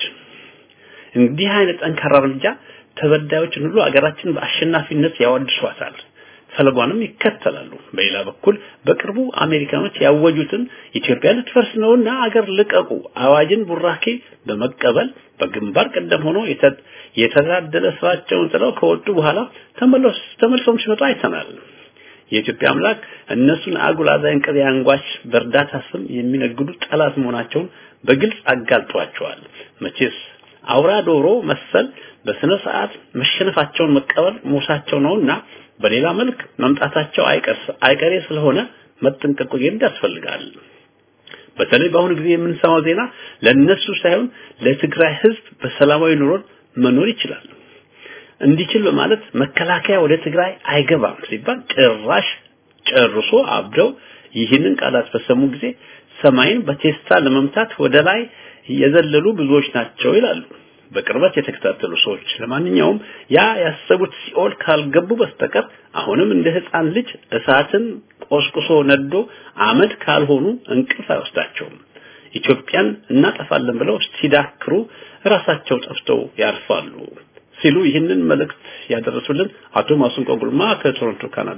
እንዲህ አይነት ጠንካራ እርምጃ ተበዳዮችን ሁሉ አገራችን በአሸናፊነት ያወድሷታል። ፈለጓንም ይከተላሉ። በሌላ በኩል በቅርቡ አሜሪካኖች ያወጁትን ኢትዮጵያ ልትፈርስ ነውና አገር ልቀቁ አዋጅን ቡራኬ በመቀበል በግንባር ቀደም ሆኖ የተዛደለ ስራቸውን ጥለው ከወጡ በኋላ ተመለስ ተመልሰው ሲመጡ አይተናል። የኢትዮጵያ አምላክ እነሱን አጉል አዛኝ ቅቤ አንጓች በእርዳታ ስም የሚነግዱ ጠላት መሆናቸውን በግልጽ አጋልጧቸዋል። መቼስ አውራ ዶሮ መሰል በስነ ሰዓት መሸነፋቸውን መቀበል ሞሳቸው ነውና በሌላ መልክ መምጣታቸው አይቀርስ አይቀሬ ስለሆነ መጠንቀቁ ያስፈልጋል። በተለይ በአሁኑ ጊዜ የምንሰማው ዜና ለነሱ ሳይሆን ለትግራይ ህዝብ በሰላማዊ ኑሮ መኖር ይችላል እንዲችል በማለት መከላከያ ወደ ትግራይ አይገባም ሲባል ጭራሽ ጨርሶ አብደው ይህንን ቃላት በሰሙ ጊዜ ሰማይን በቴስታ ለመምታት ወደ ላይ የዘለሉ ብዙዎች ናቸው ይላሉ በቅርበት የተከታተሉ ሰዎች። ለማንኛውም ያ ያሰቡት ሲኦል ካልገቡ በስተቀር አሁንም እንደ ህፃን ልጅ እሳትን ቆስቁሶ ነዶ አመድ ካልሆኑ እንቅልፍ አይወስዳቸውም። ኢትዮጵያን እናጠፋለን ብለው ሲዳክሩ ራሳቸው ጠፍተው ያርፋሉ ሲሉ ይህንን መልእክት ያደረሱልን አቶ ማሱንቆ ጉልማ ከቶሮንቶ ካናዳ።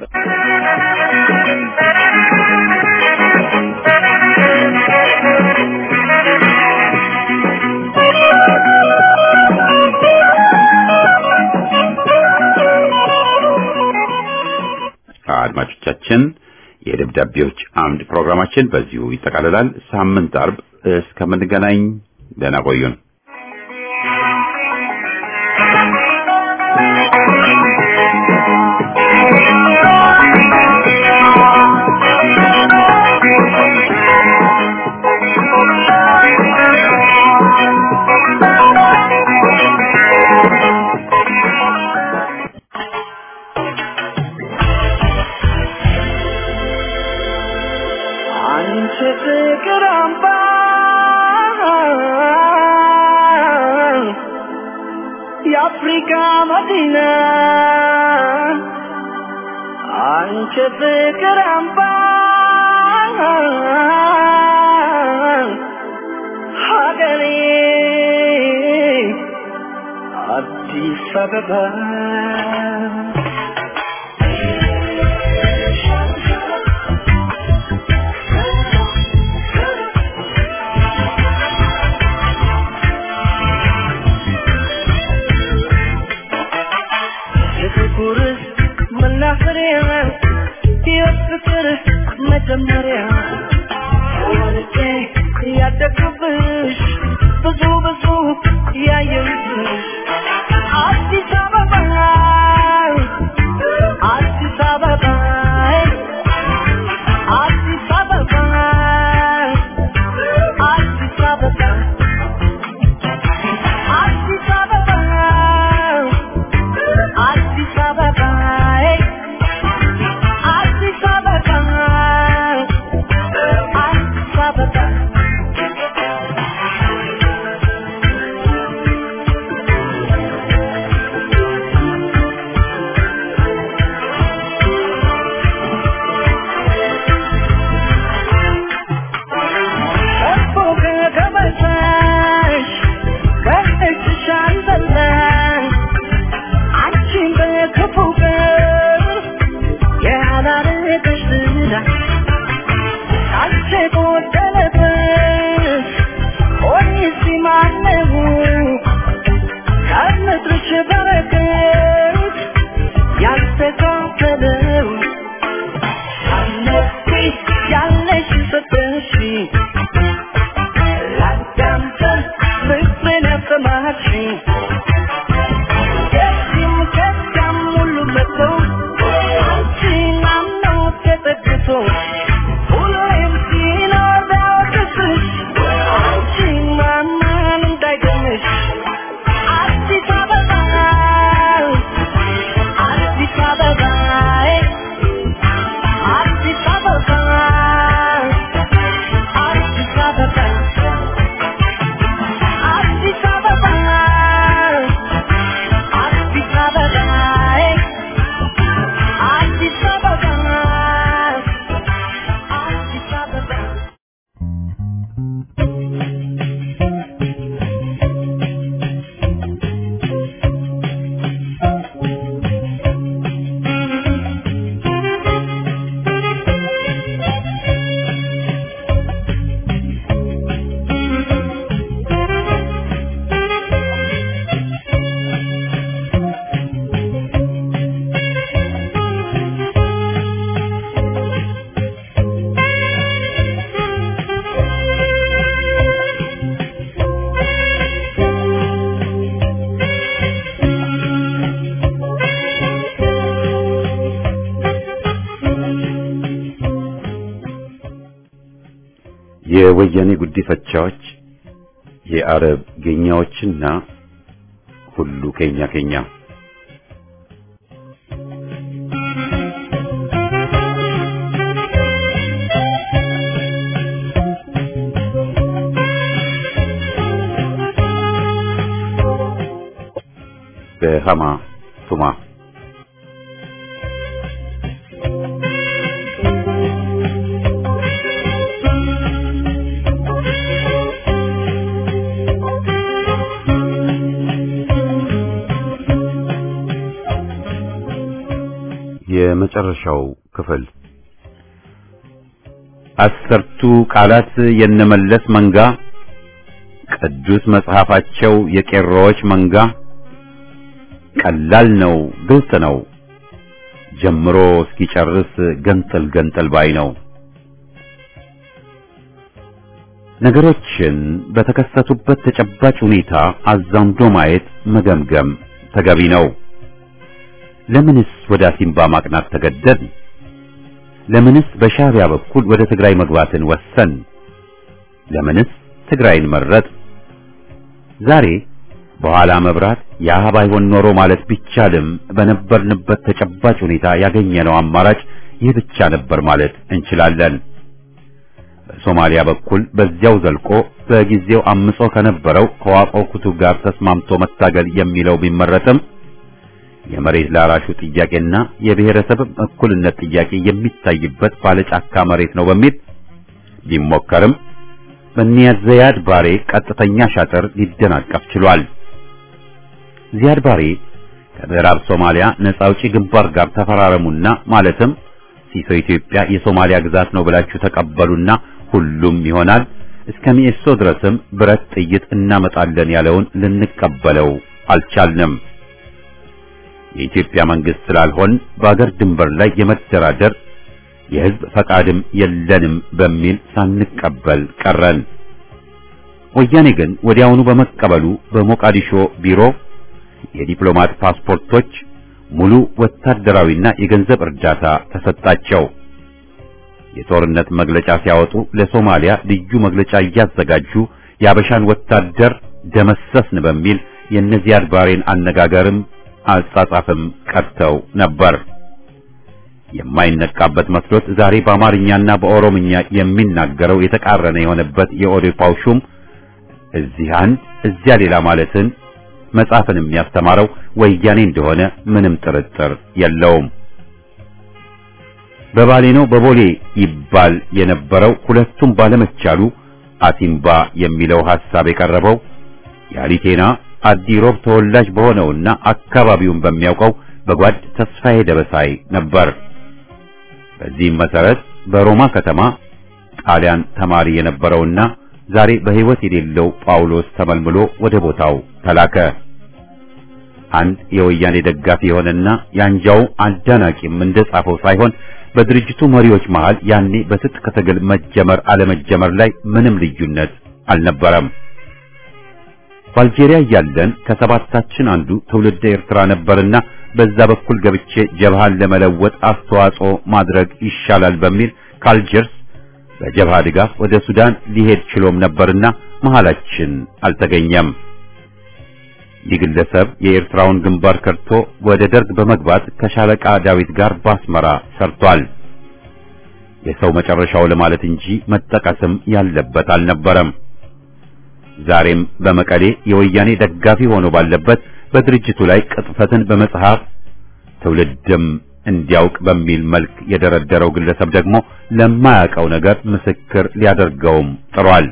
አድማጮቻችን የደብዳቤዎች አምድ ፕሮግራማችን በዚሁ ይጠቃልላል። ሳምንት አርብ እስከምንገናኝ ደህና ቆዩን። Africa Madina Anche Bekaramba Hagari Addis Ababa የፍቅር መጀመሪያ ወልጄ ያደግኩብሽ ብዙ ብዙ ያየሁብሽ አዲስ አበባ አዲስ አበባ አዲስ አበባ አዲስ አበባ አዲስ አበባ አዲስ አበባ የወያኔ ጉዲፈቻዎች የአረብ ጌኛዎችና ሁሉ ኬኛ ኬኛ በሃማ ቱማ የመጨረሻው ክፍል አስርቱ ቃላት የነመለስ መንጋ ቅዱስ መጽሐፋቸው የቄሮዎች መንጋ ቀላል ነው ግልጽ ነው ጀምሮ እስኪጨርስ ገንጠል ገንጠል ባይ ነው። ነገሮችን በተከሰቱበት ተጨባጭ ሁኔታ አዛምዶ ማየት መገምገም ተገቢ ነው። ለምንስ ወደ አሲምባ ማቅናት ተገደድ? ለምንስ በሻዕቢያ በኩል ወደ ትግራይ መግባትን ወሰን? ለምንስ ትግራይን መረጥ? ዛሬ በኋላ መብራት ያ ባይሆን ኖሮ ማለት ቢቻልም በነበርንበት ተጨባጭ ሁኔታ ያገኘነው አማራጭ ይህ ብቻ ነበር ማለት እንችላለን። በሶማሊያ በኩል በዚያው ዘልቆ በጊዜው አምጾ ከነበረው ከዋቆ ኩቱ ጋር ተስማምቶ መታገል የሚለው ቢመረጥም የመሬት ላራሹ ጥያቄና የብሔረሰብ እኩልነት ጥያቄ የሚታይበት ባለጫካ መሬት ነው በሚል ቢሞከርም በኒያዝ ዚያድ ባሬ ቀጥተኛ ሻጥር ሊደናቀፍ ችሏል። ዚያድ ባሬ ከምዕራብ ሶማሊያ ነፃ አውጪ ግንባር ጋር ተፈራረሙና ማለትም ሲሶ ኢትዮጵያ የሶማሊያ ግዛት ነው ብላችሁ ተቀበሉና ሁሉም ይሆናል እስከ ሚኤሶ ድረስም ብረት ጥይት እናመጣለን ያለውን ልንቀበለው አልቻልንም። የኢትዮጵያ መንግስት ስላልሆን በአገር ድንበር ላይ የመደራደር የህዝብ ፈቃድም የለንም በሚል ሳንቀበል ቀረን። ወያኔ ግን ወዲያውኑ በመቀበሉ በሞቃዲሾ ቢሮ የዲፕሎማት ፓስፖርቶች፣ ሙሉ ወታደራዊና የገንዘብ እርዳታ ተሰጣቸው። የጦርነት መግለጫ ሲያወጡ ለሶማሊያ ልዩ መግለጫ እያዘጋጁ የአበሻን ወታደር ደመሰስን በሚል የነዚያድ ባሬን አነጋገርም አጻጻፍም ቀርተው ነበር። የማይነቃበት መስሎት ዛሬ በአማርኛና በኦሮምኛ የሚናገረው የተቃረነ የሆነበት የኦዴፓው ሹም እዚህ አንድ እዚያ ሌላ ማለትን መጻፍን የሚያስተማረው ወያኔ እንደሆነ ምንም ጥርጥር የለውም። በባሌ ነው በቦሌ ይባል የነበረው ሁለቱም ባለመቻሉ አሲምባ የሚለው ሐሳብ የቀረበው ያሊቴና አዲሮብ ተወላጅ በሆነውና አካባቢውን በሚያውቀው በጓድ ተስፋዬ ደበሳይ ነበር። በዚህም መሰረት በሮማ ከተማ ጣሊያን ተማሪ የነበረውና ዛሬ በሕይወት የሌለው ጳውሎስ ተመልምሎ ወደ ቦታው ተላከ። አንድ የወያኔ ደጋፊ የሆነና ያንጃው አዳናቂም እንደጻፈው ሳይሆን በድርጅቱ መሪዎች መሃል ያኔ በትጥቅ ትግል መጀመር አለመጀመር ላይ ምንም ልዩነት አልነበረም። በአልጄሪያ ያለን ከሰባታችን አንዱ ትውልደ ኤርትራ ነበርና በዛ በኩል ገብቼ ጀብሃን ለመለወጥ አስተዋጽኦ ማድረግ ይሻላል በሚል ካልጀርስ በጀብሃ ድጋፍ ወደ ሱዳን ሊሄድ ችሎም ነበርና መሃላችን አልተገኘም። ይህ ግለሰብ የኤርትራውን ግንባር ከርቶ ወደ ደርግ በመግባት ከሻለቃ ዳዊት ጋር ባስመራ ሰርቷል። የሰው መጨረሻው ለማለት እንጂ መጠቀስም ያለበት አልነበረም። ዛሬም በመቀሌ የወያኔ ደጋፊ ሆኖ ባለበት በድርጅቱ ላይ ቅጥፈትን በመጽሐፍ ትውልድም እንዲያውቅ በሚል መልክ የደረደረው ግለሰብ ደግሞ ለማያውቀው ነገር ምስክር ሊያደርገውም ጥሯል።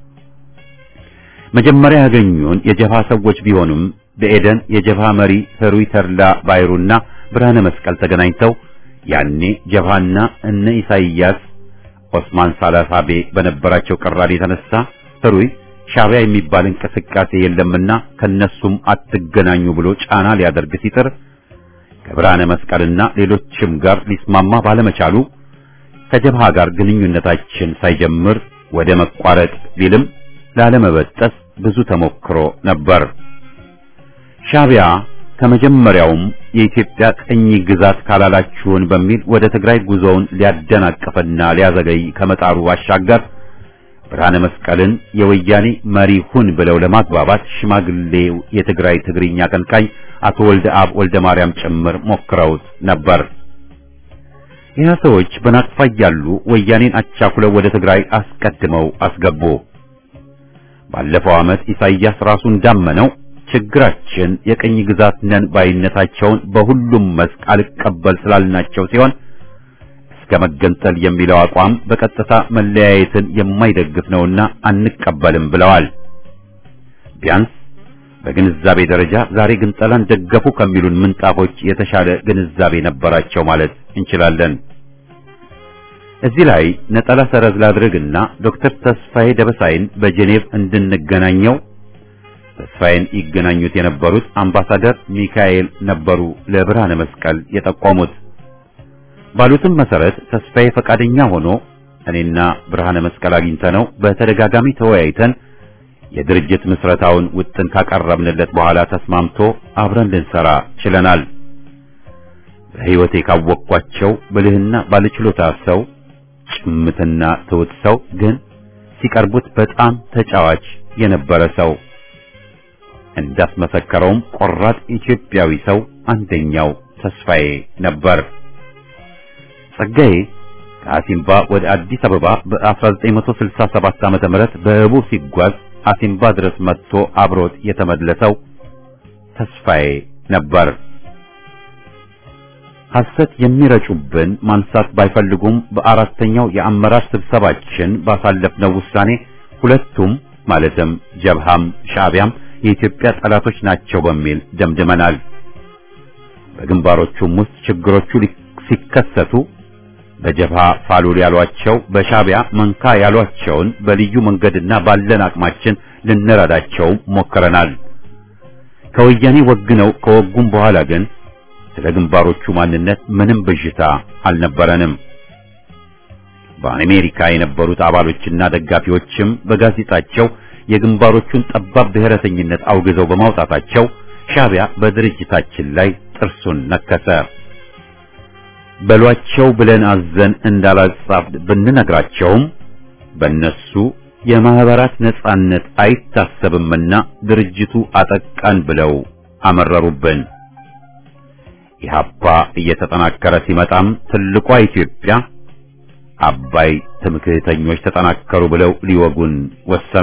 መጀመሪያ ያገኙን የጀብሃ ሰዎች ቢሆኑም በኤደን የጀብሃ መሪ ህሩይ ተርላ ባይሩና ብርሃነ መስቀል ተገናኝተው ያኔ ጀብሃና እነ ኢሳይያስ ኦስማን ሳላሳቤ በነበራቸው ቅራኔ የተነሳ ህሩይ ሻዕቢያ የሚባል እንቅስቃሴ የለምና ከነሱም አትገናኙ ብሎ ጫና ሊያደርግ ሲጥር ከብርሃነ መስቀልና ሌሎችም ጋር ሊስማማ ባለመቻሉ ከጀብሃ ጋር ግንኙነታችን ሳይጀምር ወደ መቋረጥ ቢልም ላለመበጠስ ብዙ ተሞክሮ ነበር። ሻዕቢያ ከመጀመሪያውም የኢትዮጵያ ቅኝ ግዛት ካላላችሁን በሚል ወደ ትግራይ ጉዞውን ሊያደናቅፍና ሊያዘገይ ከመጣሩ ባሻገር ብርሃነ መስቀልን የወያኔ መሪ ሁን ብለው ለማግባባት ሽማግሌው የትግራይ ትግርኛ አቀንቃኝ አቶ ወልደ አብ ወልደ ማርያም ጭምር ሞክረውት ነበር። ይህ ሰዎች በናቅፋ ያሉ ወያኔን አቻኩለው ወደ ትግራይ አስቀድመው አስገቡ። ባለፈው ዓመት ኢሳይያስ ራሱ እንዳመነው ችግራችን የቀኝ ግዛት ነን ባይነታቸውን በሁሉም መስክ አልቀበል ስላልናቸው ሲሆን እስከ መገንጠል የሚለው አቋም በቀጥታ መለያየትን የማይደግፍ ነውና አንቀበልም ብለዋል። ቢያንስ በግንዛቤ ደረጃ ዛሬ ግንጠላን ደገፉ ከሚሉን ምንጣፎች የተሻለ ግንዛቤ ነበራቸው ማለት እንችላለን። እዚህ ላይ ነጠላ ሰረዝ ላድርግና ዶክተር ተስፋዬ ደበሳይን በጄኔቭ እንድንገናኘው ተስፋዬን ይገናኙት የነበሩት አምባሳደር ሚካኤል ነበሩ ለብርሃነ መስቀል የጠቆሙት። ባሉትም መሰረት ተስፋዬ ፈቃደኛ ሆኖ እኔና ብርሃነ መስቀል አግኝተነው በተደጋጋሚ ተወያይተን የድርጅት ምስረታውን ውጥን ካቀረብንለት በኋላ ተስማምቶ አብረን ልንሰራ ችለናል። በህይወቴ ካወቅኳቸው ብልህና ባለችሎታ ሰው፣ ጭምትና ትውት ሰው፣ ግን ሲቀርቡት በጣም ተጫዋች የነበረ ሰው፣ እንዳስመሰከረውም ቆራጥ ኢትዮጵያዊ ሰው አንደኛው ተስፋዬ ነበር። ጸጋዬ ከአሲምባ ወደ አዲስ አበባ በ1967 ዓመተ ምህረት በህቡ ሲጓዝ አሲምባ ድረስ መጥቶ አብሮት የተመለሰው ተስፋዬ ነበር። ሐሰት የሚረጩብን ማንሳት ባይፈልጉም በአራተኛው የአመራር ስብሰባችን ባሳለፍነው ውሳኔ ሁለቱም ማለትም ጀብሃም ሻዕቢያም የኢትዮጵያ ጠላቶች ናቸው በሚል ደምድመናል። በግንባሮቹም ውስጥ ችግሮቹ ሲከሰቱ በጀብሃ ፋሉል ያሏቸው በሻዕቢያ መንካ ያሏቸውን በልዩ መንገድና ባለን አቅማችን ልንረዳቸው ሞክረናል። ከወያኔ ወግነው ከወጉም በኋላ ግን ስለ ግንባሮቹ ማንነት ምንም ብዥታ አልነበረንም። በአሜሪካ የነበሩት አባሎችና ደጋፊዎችም በጋዜጣቸው የግንባሮቹን ጠባብ ብሔረተኝነት አውግዘው በማውጣታቸው ሻዕቢያ በድርጅታችን ላይ ጥርሱን ነከሰ። በሏቸው ብለን አዘን እንዳላጻፍ ብንነግራቸውም በእነሱ የማህበራት ነጻነት አይታሰብምና ድርጅቱ አጠቃን ብለው አመረሩብን። ኢህአፓ እየተጠናከረ ሲመጣም ትልቋ ኢትዮጵያ አባይ ትምክህተኞች ተጠናከሩ ብለው ሊወጉን ወሰኑ።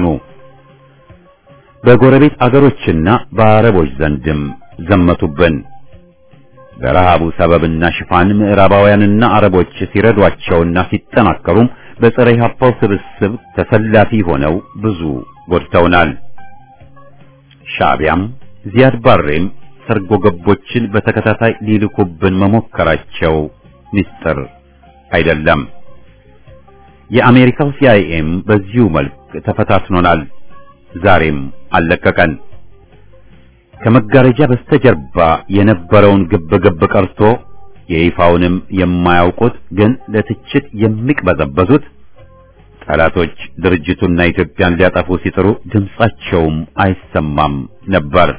በጎረቤት አገሮችና በአረቦች ዘንድም ዘመቱብን። በረሃቡ ሰበብና ሽፋን ምዕራባውያንና አረቦች ሲረዷቸውና ሲጠናከሩም በፀረ ኢህአፓው ስብስብ ተሰላፊ ሆነው ብዙ ጎድተውናል። ሻዕቢያም ዚያድ ባሬም ሰርጎ ገቦችን በተከታታይ ሊልኩብን መሞከራቸው ሚስጥር አይደለም። የአሜሪካው ሲአይኤም በዚሁ መልክ ተፈታትኖናል። ዛሬም አለቀቀን። ከመጋረጃ በስተጀርባ የነበረውን ግብግብ ቀርቶ የይፋውንም የማያውቁት ግን ለትችት የሚቅበዘበዙት ጠላቶች ድርጅቱና ኢትዮጵያን ሊያጠፉ ሲጥሩ ድምጻቸውም አይሰማም ነበር።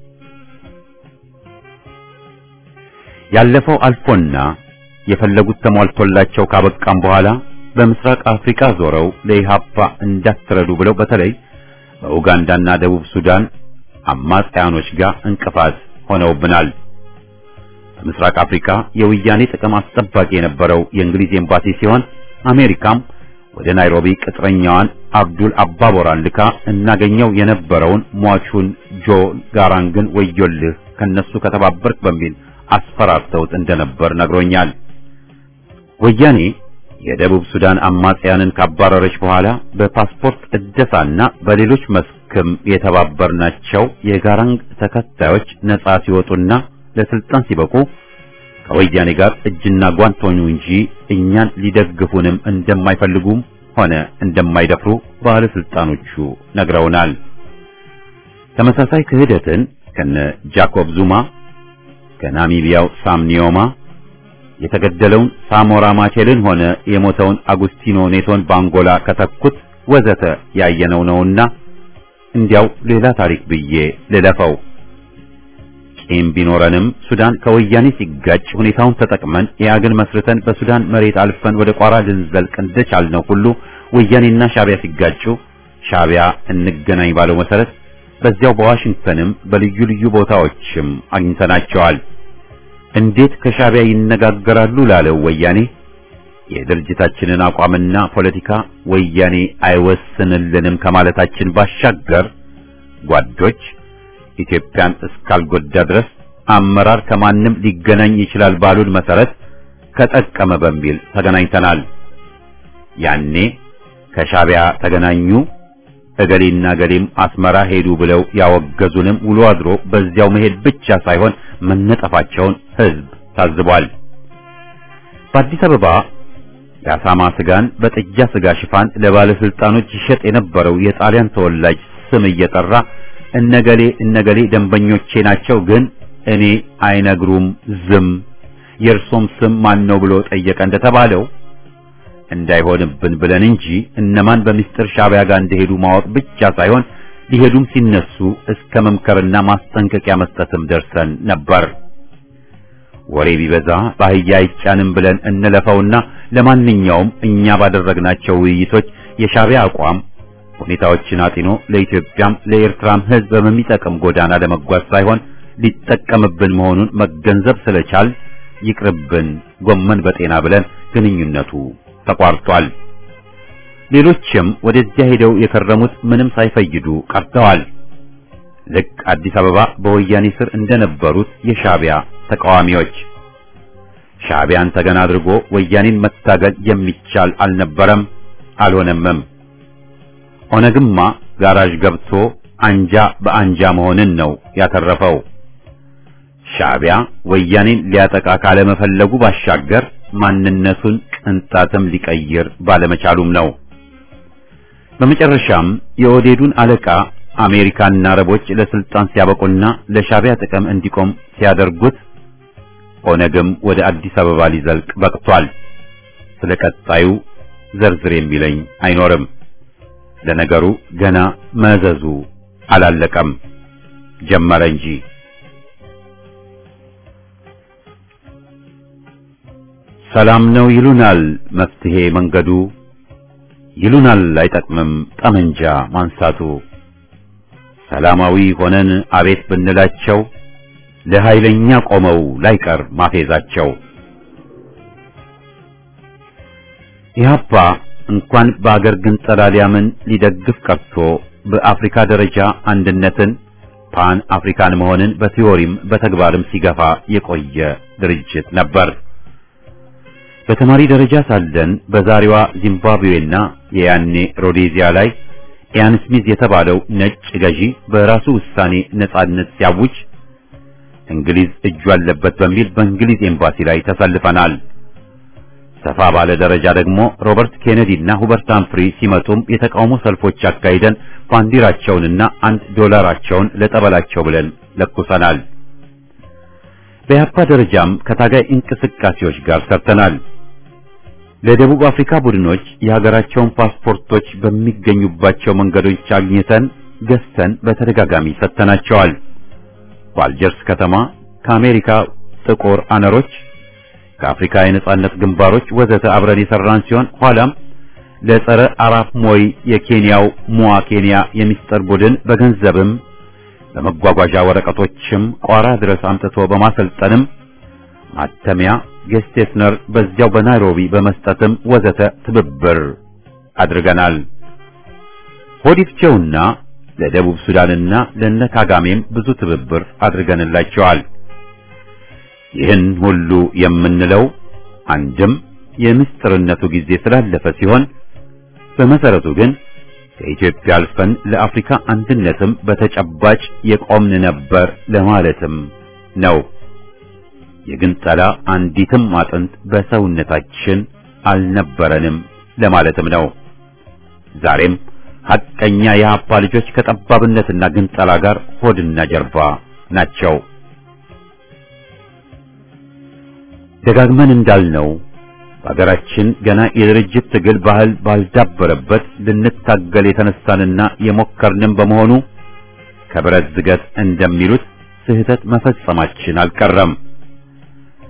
ያለፈው አልፎና የፈለጉት ተሟልቶላቸው ካበቃም በኋላ በምስራቅ አፍሪካ ዞረው ለኢህአፓ እንዳትረዱ ብለው በተለይ በኡጋንዳና ደቡብ ሱዳን አማጽያኖች ጋር እንቅፋት ሆነውብናል። በምስራቅ አፍሪካ የወያኔ ጥቅም አስጠባቂ የነበረው የእንግሊዝ ኤምባሲ ሲሆን አሜሪካም ወደ ናይሮቢ ቅጥረኛዋን አብዱል አባቦራን ልካ እናገኘው የነበረውን ሟቹን ጆ ጋራንግን ወዮልህ ከነሱ ከተባበርክ በሚል አስፈራርተውት እንደነበር ነግሮኛል። ወያኔ የደቡብ ሱዳን አማጽያንን ካባረረች በኋላ በፓስፖርት እደሳና በሌሎች መስክም የተባበርናቸው የጋራንግ ተከታዮች ነጻ ሲወጡና ለስልጣን ሲበቁ ከወያኔ ጋር እጅና ጓንት ሆኑ እንጂ እኛን ሊደግፉንም እንደማይፈልጉም ሆነ እንደማይደፍሩ ባለስልጣኖቹ ነግረውናል። ተመሳሳይ ክህደትን ከነ ጃኮብ ዙማ ከናሚቢያው ሳም ኒዮማ የተገደለውን ሳሞራ ማቼልን ሆነ የሞተውን አጉስቲኖ ኔቶን ባንጎላ ከተኩት ወዘተ ያየነው ነውና እንዲያው ሌላ ታሪክ ብዬ ልለፈው። ቂም ቢኖረንም ሱዳን ከወያኔ ሲጋጭ ሁኔታውን ተጠቅመን የአገን መስርተን በሱዳን መሬት አልፈን ወደ ቋራ ልንዘልቅ እንደቻልነው ሁሉ ወያኔና ሻዕቢያ ሲጋጩ ሻዕቢያ እንገናኝ ባለው መሰረት በዚያው በዋሽንግተንም በልዩ ልዩ ቦታዎችም አግኝተናቸዋል። እንዴት ከሻዕቢያ ይነጋገራሉ ላለው ወያኔ የድርጅታችንን አቋምና ፖለቲካ ወያኔ አይወስንልንም ከማለታችን ባሻገር ጓዶች ኢትዮጵያን እስካልጎዳ ድረስ አመራር ከማንም ሊገናኝ ይችላል ባሉን መሰረት ከጠቀመ በሚል ተገናኝተናል። ያኔ ከሻዕቢያ ተገናኙ እገሌና ገሌም አስመራ ሄዱ ብለው ያወገዙንም ውሎ አድሮ በዚያው መሄድ ብቻ ሳይሆን መነጠፋቸውን ሕዝብ ታዝቧል። በአዲስ አበባ የአሳማ ስጋን በጥጃ ስጋ ሽፋን ለባለስልጣኖች ይሸጥ የነበረው የጣሊያን ተወላጅ ስም እየጠራ እነገሌ እነገሌ ደንበኞቼ ናቸው፣ ግን እኔ አይነግሩም ዝም፣ የእርሶም ስም ማን ነው ብሎ ጠየቀ እንደተባለው እንዳይሆንብን ብለን እንጂ እነማን በሚስጥር ሻዕቢያ ጋር እንደሄዱ ማወቅ ብቻ ሳይሆን ሊሄዱም ሲነሱ እስከ መምከርና ማስጠንቀቂያ መስጠትም ደርሰን ነበር። ወሬ ቢበዛ ባህያ አይጫንም ብለን እንለፈውና ለማንኛውም እኛ ባደረግናቸው ውይይቶች የሻዕቢያ አቋም ሁኔታዎችን አጢኖ ለኢትዮጵያም ለኤርትራም ሕዝብ በሚጠቅም ጎዳና ለመጓዝ ሳይሆን ሊጠቀምብን መሆኑን መገንዘብ ስለቻል ይቅርብን ጎመን በጤና ብለን ግንኙነቱ ተቋርጧል። ሌሎችም ወደዚያ ሄደው የከረሙት ምንም ሳይፈይዱ ቀርተዋል። ልክ አዲስ አበባ በወያኔ ስር እንደነበሩት የሻዕቢያ ተቃዋሚዎች። ሻዕቢያን ተገና አድርጎ ወያኔን መታገል የሚቻል አልነበረም፣ አልሆነምም። ኦነግማ ጋራዥ ገብቶ አንጃ በአንጃ መሆንን ነው ያተረፈው። ሻዕቢያ ወያኔን ሊያጠቃ ካለመፈለጉ ባሻገር ማንነቱን ቅንጣትም ሊቀይር ባለመቻሉም ነው። በመጨረሻም የኦዴዱን አለቃ አሜሪካና አረቦች ለስልጣን ሲያበቁና ለሻዕቢያ ጥቅም እንዲቆም ሲያደርጉት ኦነግም ወደ አዲስ አበባ ሊዘልቅ በቅቷል። ስለቀጣዩ ዘርዝር የሚለኝ አይኖርም። ለነገሩ ገና መዘዙ አላለቀም፣ ጀመረ እንጂ። ሰላም ነው ይሉናል መፍትሄ መንገዱ፣ ይሉናል አይጠቅምም ጠመንጃ ማንሳቱ። ሰላማዊ ሆነን አቤት ብንላቸው ለኃይለኛ ቆመው ላይቀር ማፌዛቸው። ኢህአፓ እንኳን በአገር ግን ሊያምን ሊደግፍ ቀርቶ በአፍሪካ ደረጃ አንድነትን ፓን አፍሪካን መሆንን በቲዮሪም በተግባርም ሲገፋ የቆየ ድርጅት ነበር። በተማሪ ደረጃ ሳለን በዛሬዋ ዚምባብዌና የያኔ ሮዴዚያ ላይ ኢያን ስሚዝ የተባለው ነጭ ገዢ በራሱ ውሳኔ ነጻነት ሲያውጅ እንግሊዝ እጁ አለበት በሚል በእንግሊዝ ኤምባሲ ላይ ተሰልፈናል። ሰፋ ባለ ደረጃ ደግሞ ሮበርት ኬኔዲ እና ሁበርት ሃምፍሪ ሲመጡም የተቃውሞ ሰልፎች አካሂደን ባንዲራቸውንና አንድ ዶላራቸውን ለጠበላቸው ብለን ለኩሰናል። በኢህአፓ ደረጃም ከታጋይ እንቅስቃሴዎች ጋር ሰርተናል። ለደቡብ አፍሪካ ቡድኖች የሀገራቸውን ፓስፖርቶች በሚገኙባቸው መንገዶች አግኝተን ገዝተን በተደጋጋሚ ሰጥተናቸዋል። በአልጀርስ ከተማ ከአሜሪካ ጥቁር አነሮች፣ ከአፍሪካ የነጻነት ግንባሮች ወዘተ አብረን የሰራን ሲሆን ኋላም ለጸረ አራፍ ሞይ የኬንያው ሙዋ ኬንያ የሚስጥር ቡድን በገንዘብም በመጓጓዣ ወረቀቶችም ቋራ ድረስ አምጥቶ በማሰልጠንም ማተሚያ ጌስቴስነር በዚያው በናይሮቢ በመስጠትም ወዘተ ትብብር አድርገናል። ሆዲፍቼውና ለደቡብ ሱዳንና ለነካጋሜም ብዙ ትብብር አድርገንላቸዋል። ይህን ሁሉ የምንለው አንድም የምስጥርነቱ ጊዜ ስላለፈ ሲሆን በመሰረቱ ግን ከኢትዮጵያ አልፈን ለአፍሪካ አንድነትም በተጨባጭ የቆምን ነበር ለማለትም ነው። የግንጠላ አንዲትም አጥንት በሰውነታችን አልነበረንም ለማለትም ነው። ዛሬም ሐቀኛ የኢህአፓ ልጆች ከጠባብነትና ግንጠላ ጋር ሆድና ጀርባ ናቸው። ደጋግመን እንዳልነው በሀገራችን ገና የድርጅት ትግል ባህል ባልዳበረበት ልንታገል የተነሳንና የሞከርንም በመሆኑ ከብረት ዝገት እንደሚሉት ስህተት መፈጸማችን አልቀረም።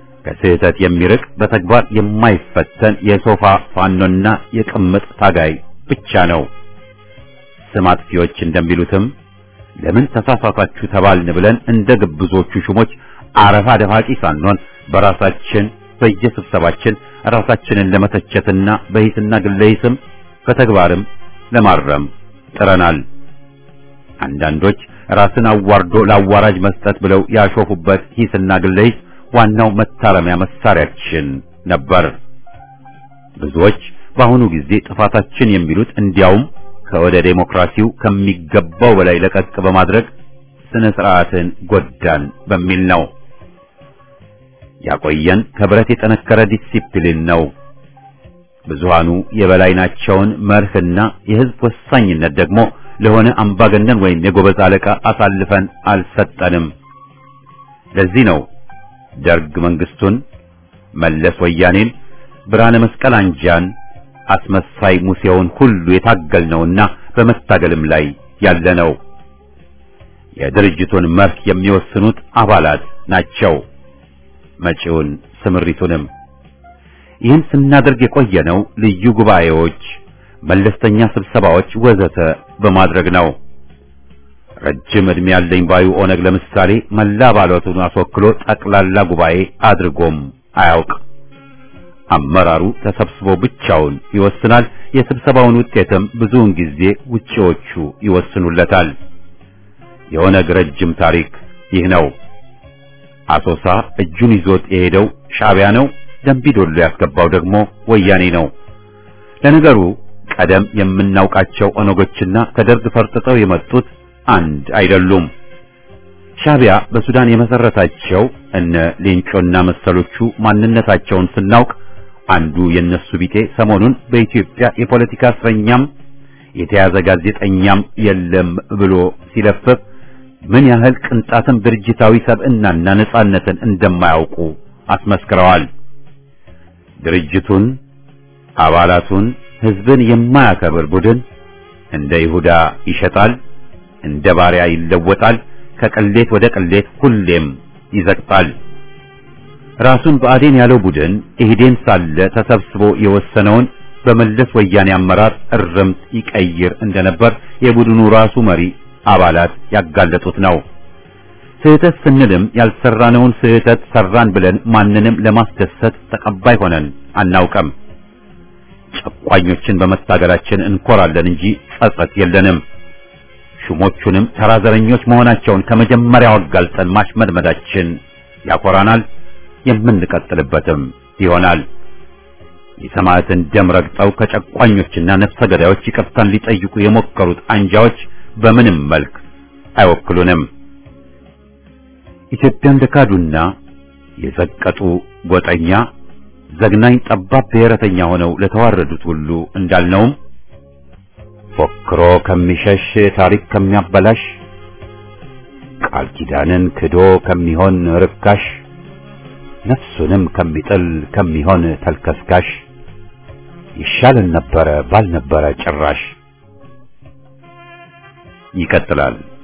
ከስህተት የሚርቅ በተግባር የማይፈተን የሶፋ ፋኖና የቅምጥ ታጋይ ብቻ ነው። ስም አጥፊዎች እንደሚሉትም ለምን ተሳሳታችሁ ተባልን ብለን እንደ ግብዞቹ ሹሞች አረፋ ደፋቂ ሳንሆን በራሳችን በየስብሰባችን ራሳችንን ለመተቸትና በሂስና ግለሂስም በተግባርም ለማረም ጥረናል። አንዳንዶች ራስን አዋርዶ ለአዋራጅ መስጠት ብለው ያሾፉበት ሂስና ግለሂስ ዋናው መታረሚያ መሳሪያችን ነበር። ብዙዎች በአሁኑ ጊዜ ጥፋታችን የሚሉት እንዲያውም ከወደ ዴሞክራሲው ከሚገባው በላይ ለቀቅ በማድረግ ስነ ስርዓትን ጎዳን በሚል ነው። ያቆየን ከብረት የጠነከረ ዲሲፕሊን ነው። ብዙሃኑ የበላይ ናቸውን መርህና የህዝብ ወሳኝነት ደግሞ ለሆነ አምባገነን ወይም የጎበዝ አለቃ አሳልፈን አልሰጠንም። ለዚህ ነው ደርግ መንግስቱን፣ መለስ ወያኔን፣ ብርሃነ መስቀል አንጃን፣ አስመሳይ ሙሴውን ሁሉ የታገልነውና በመታገልም ላይ ያለነው። የድርጅቱን መርህ የሚወስኑት አባላት ናቸው፣ መጪውን ስምሪቱንም። ይህን ስናደርግ የቆየነው ልዩ ጉባኤዎች፣ መለስተኛ ስብሰባዎች ወዘተ በማድረግ ነው። ረጅም ዕድሜ ያለኝ ባዩ ኦነግ ለምሳሌ መላ አባላቱን አስወክሎ ጠቅላላ ጉባኤ አድርጎም አያውቅ። አመራሩ ተሰብስቦ ብቻውን ይወስናል። የስብሰባውን ውጤትም ብዙውን ጊዜ ውጪዎቹ ይወስኑለታል። የኦነግ ረጅም ታሪክ ይህ ነው። አሶሳ እጁን ይዞት የሄደው ሻዕቢያ ነው። ደምቢዶሎ ያስገባው ደግሞ ወያኔ ነው። ለነገሩ ቀደም የምናውቃቸው ኦነጎችና ከደርግ ፈርጥጠው የመጡት አንድ አይደሉም። ሻዕቢያ በሱዳን የመሰረታቸው እነ ሌንጮና መሰሎቹ ማንነታቸውን ስናውቅ አንዱ የነሱ ቢጤ ሰሞኑን በኢትዮጵያ የፖለቲካ እስረኛም የተያዘ ጋዜጠኛም የለም ብሎ ሲለፍፍ ምን ያህል ቅንጣትም ድርጅታዊ ሰብዕናና ነጻነትን እንደማያውቁ አስመስክረዋል። ድርጅቱን፣ አባላቱን፣ ህዝብን የማያከብር ቡድን እንደ ይሁዳ ይሸጣል፣ እንደ ባሪያ ይለወጣል፣ ከቅሌት ወደ ቅሌት ሁሌም ይዘቅጣል። ራሱን ብአዴን ያለው ቡድን ኢህዴን ሳለ ተሰብስቦ የወሰነውን በመለስ ወያኔ አመራር እርምት ይቀይር እንደነበር የቡድኑ ራሱ መሪ አባላት ያጋለጡት ነው። ስህተት ስንልም ያልሰራነውን ስህተት ሰራን ብለን ማንንም ለማስደሰት ተቀባይ ሆነን አናውቅም። ጨቋኞችን በመታገላችን እንኮራለን እንጂ ጸጸት የለንም። ሹሞቹንም ተራዘረኞች መሆናቸውን ከመጀመሪያው አጋልጠን ማሽመድመዳችን ያኮራናል፣ የምንቀጥልበትም ይሆናል። የሰማዕትን ደም ረግጠው ከጨቋኞችና ነፍሰ ገዳዮች ይቅርታን ሊጠይቁ የሞከሩት አንጃዎች በምንም መልክ አይወክሉንም። ኢትዮጵያን ለካዱና የዘቀጡ ጎጠኛ ዘግናኝ ጠባብ ብሔረተኛ ሆነው ለተዋረዱት ሁሉ እንዳልነውም ፎክሮ ከሚሸሽ ታሪክ ከሚያበላሽ ቃል ኪዳንን ክዶ ከሚሆን ርካሽ ነፍሱንም ከሚጥል ከሚሆን ተልከስካሽ ይሻልን ነበረ ባልነበረ ጭራሽ። ይቀጥላል።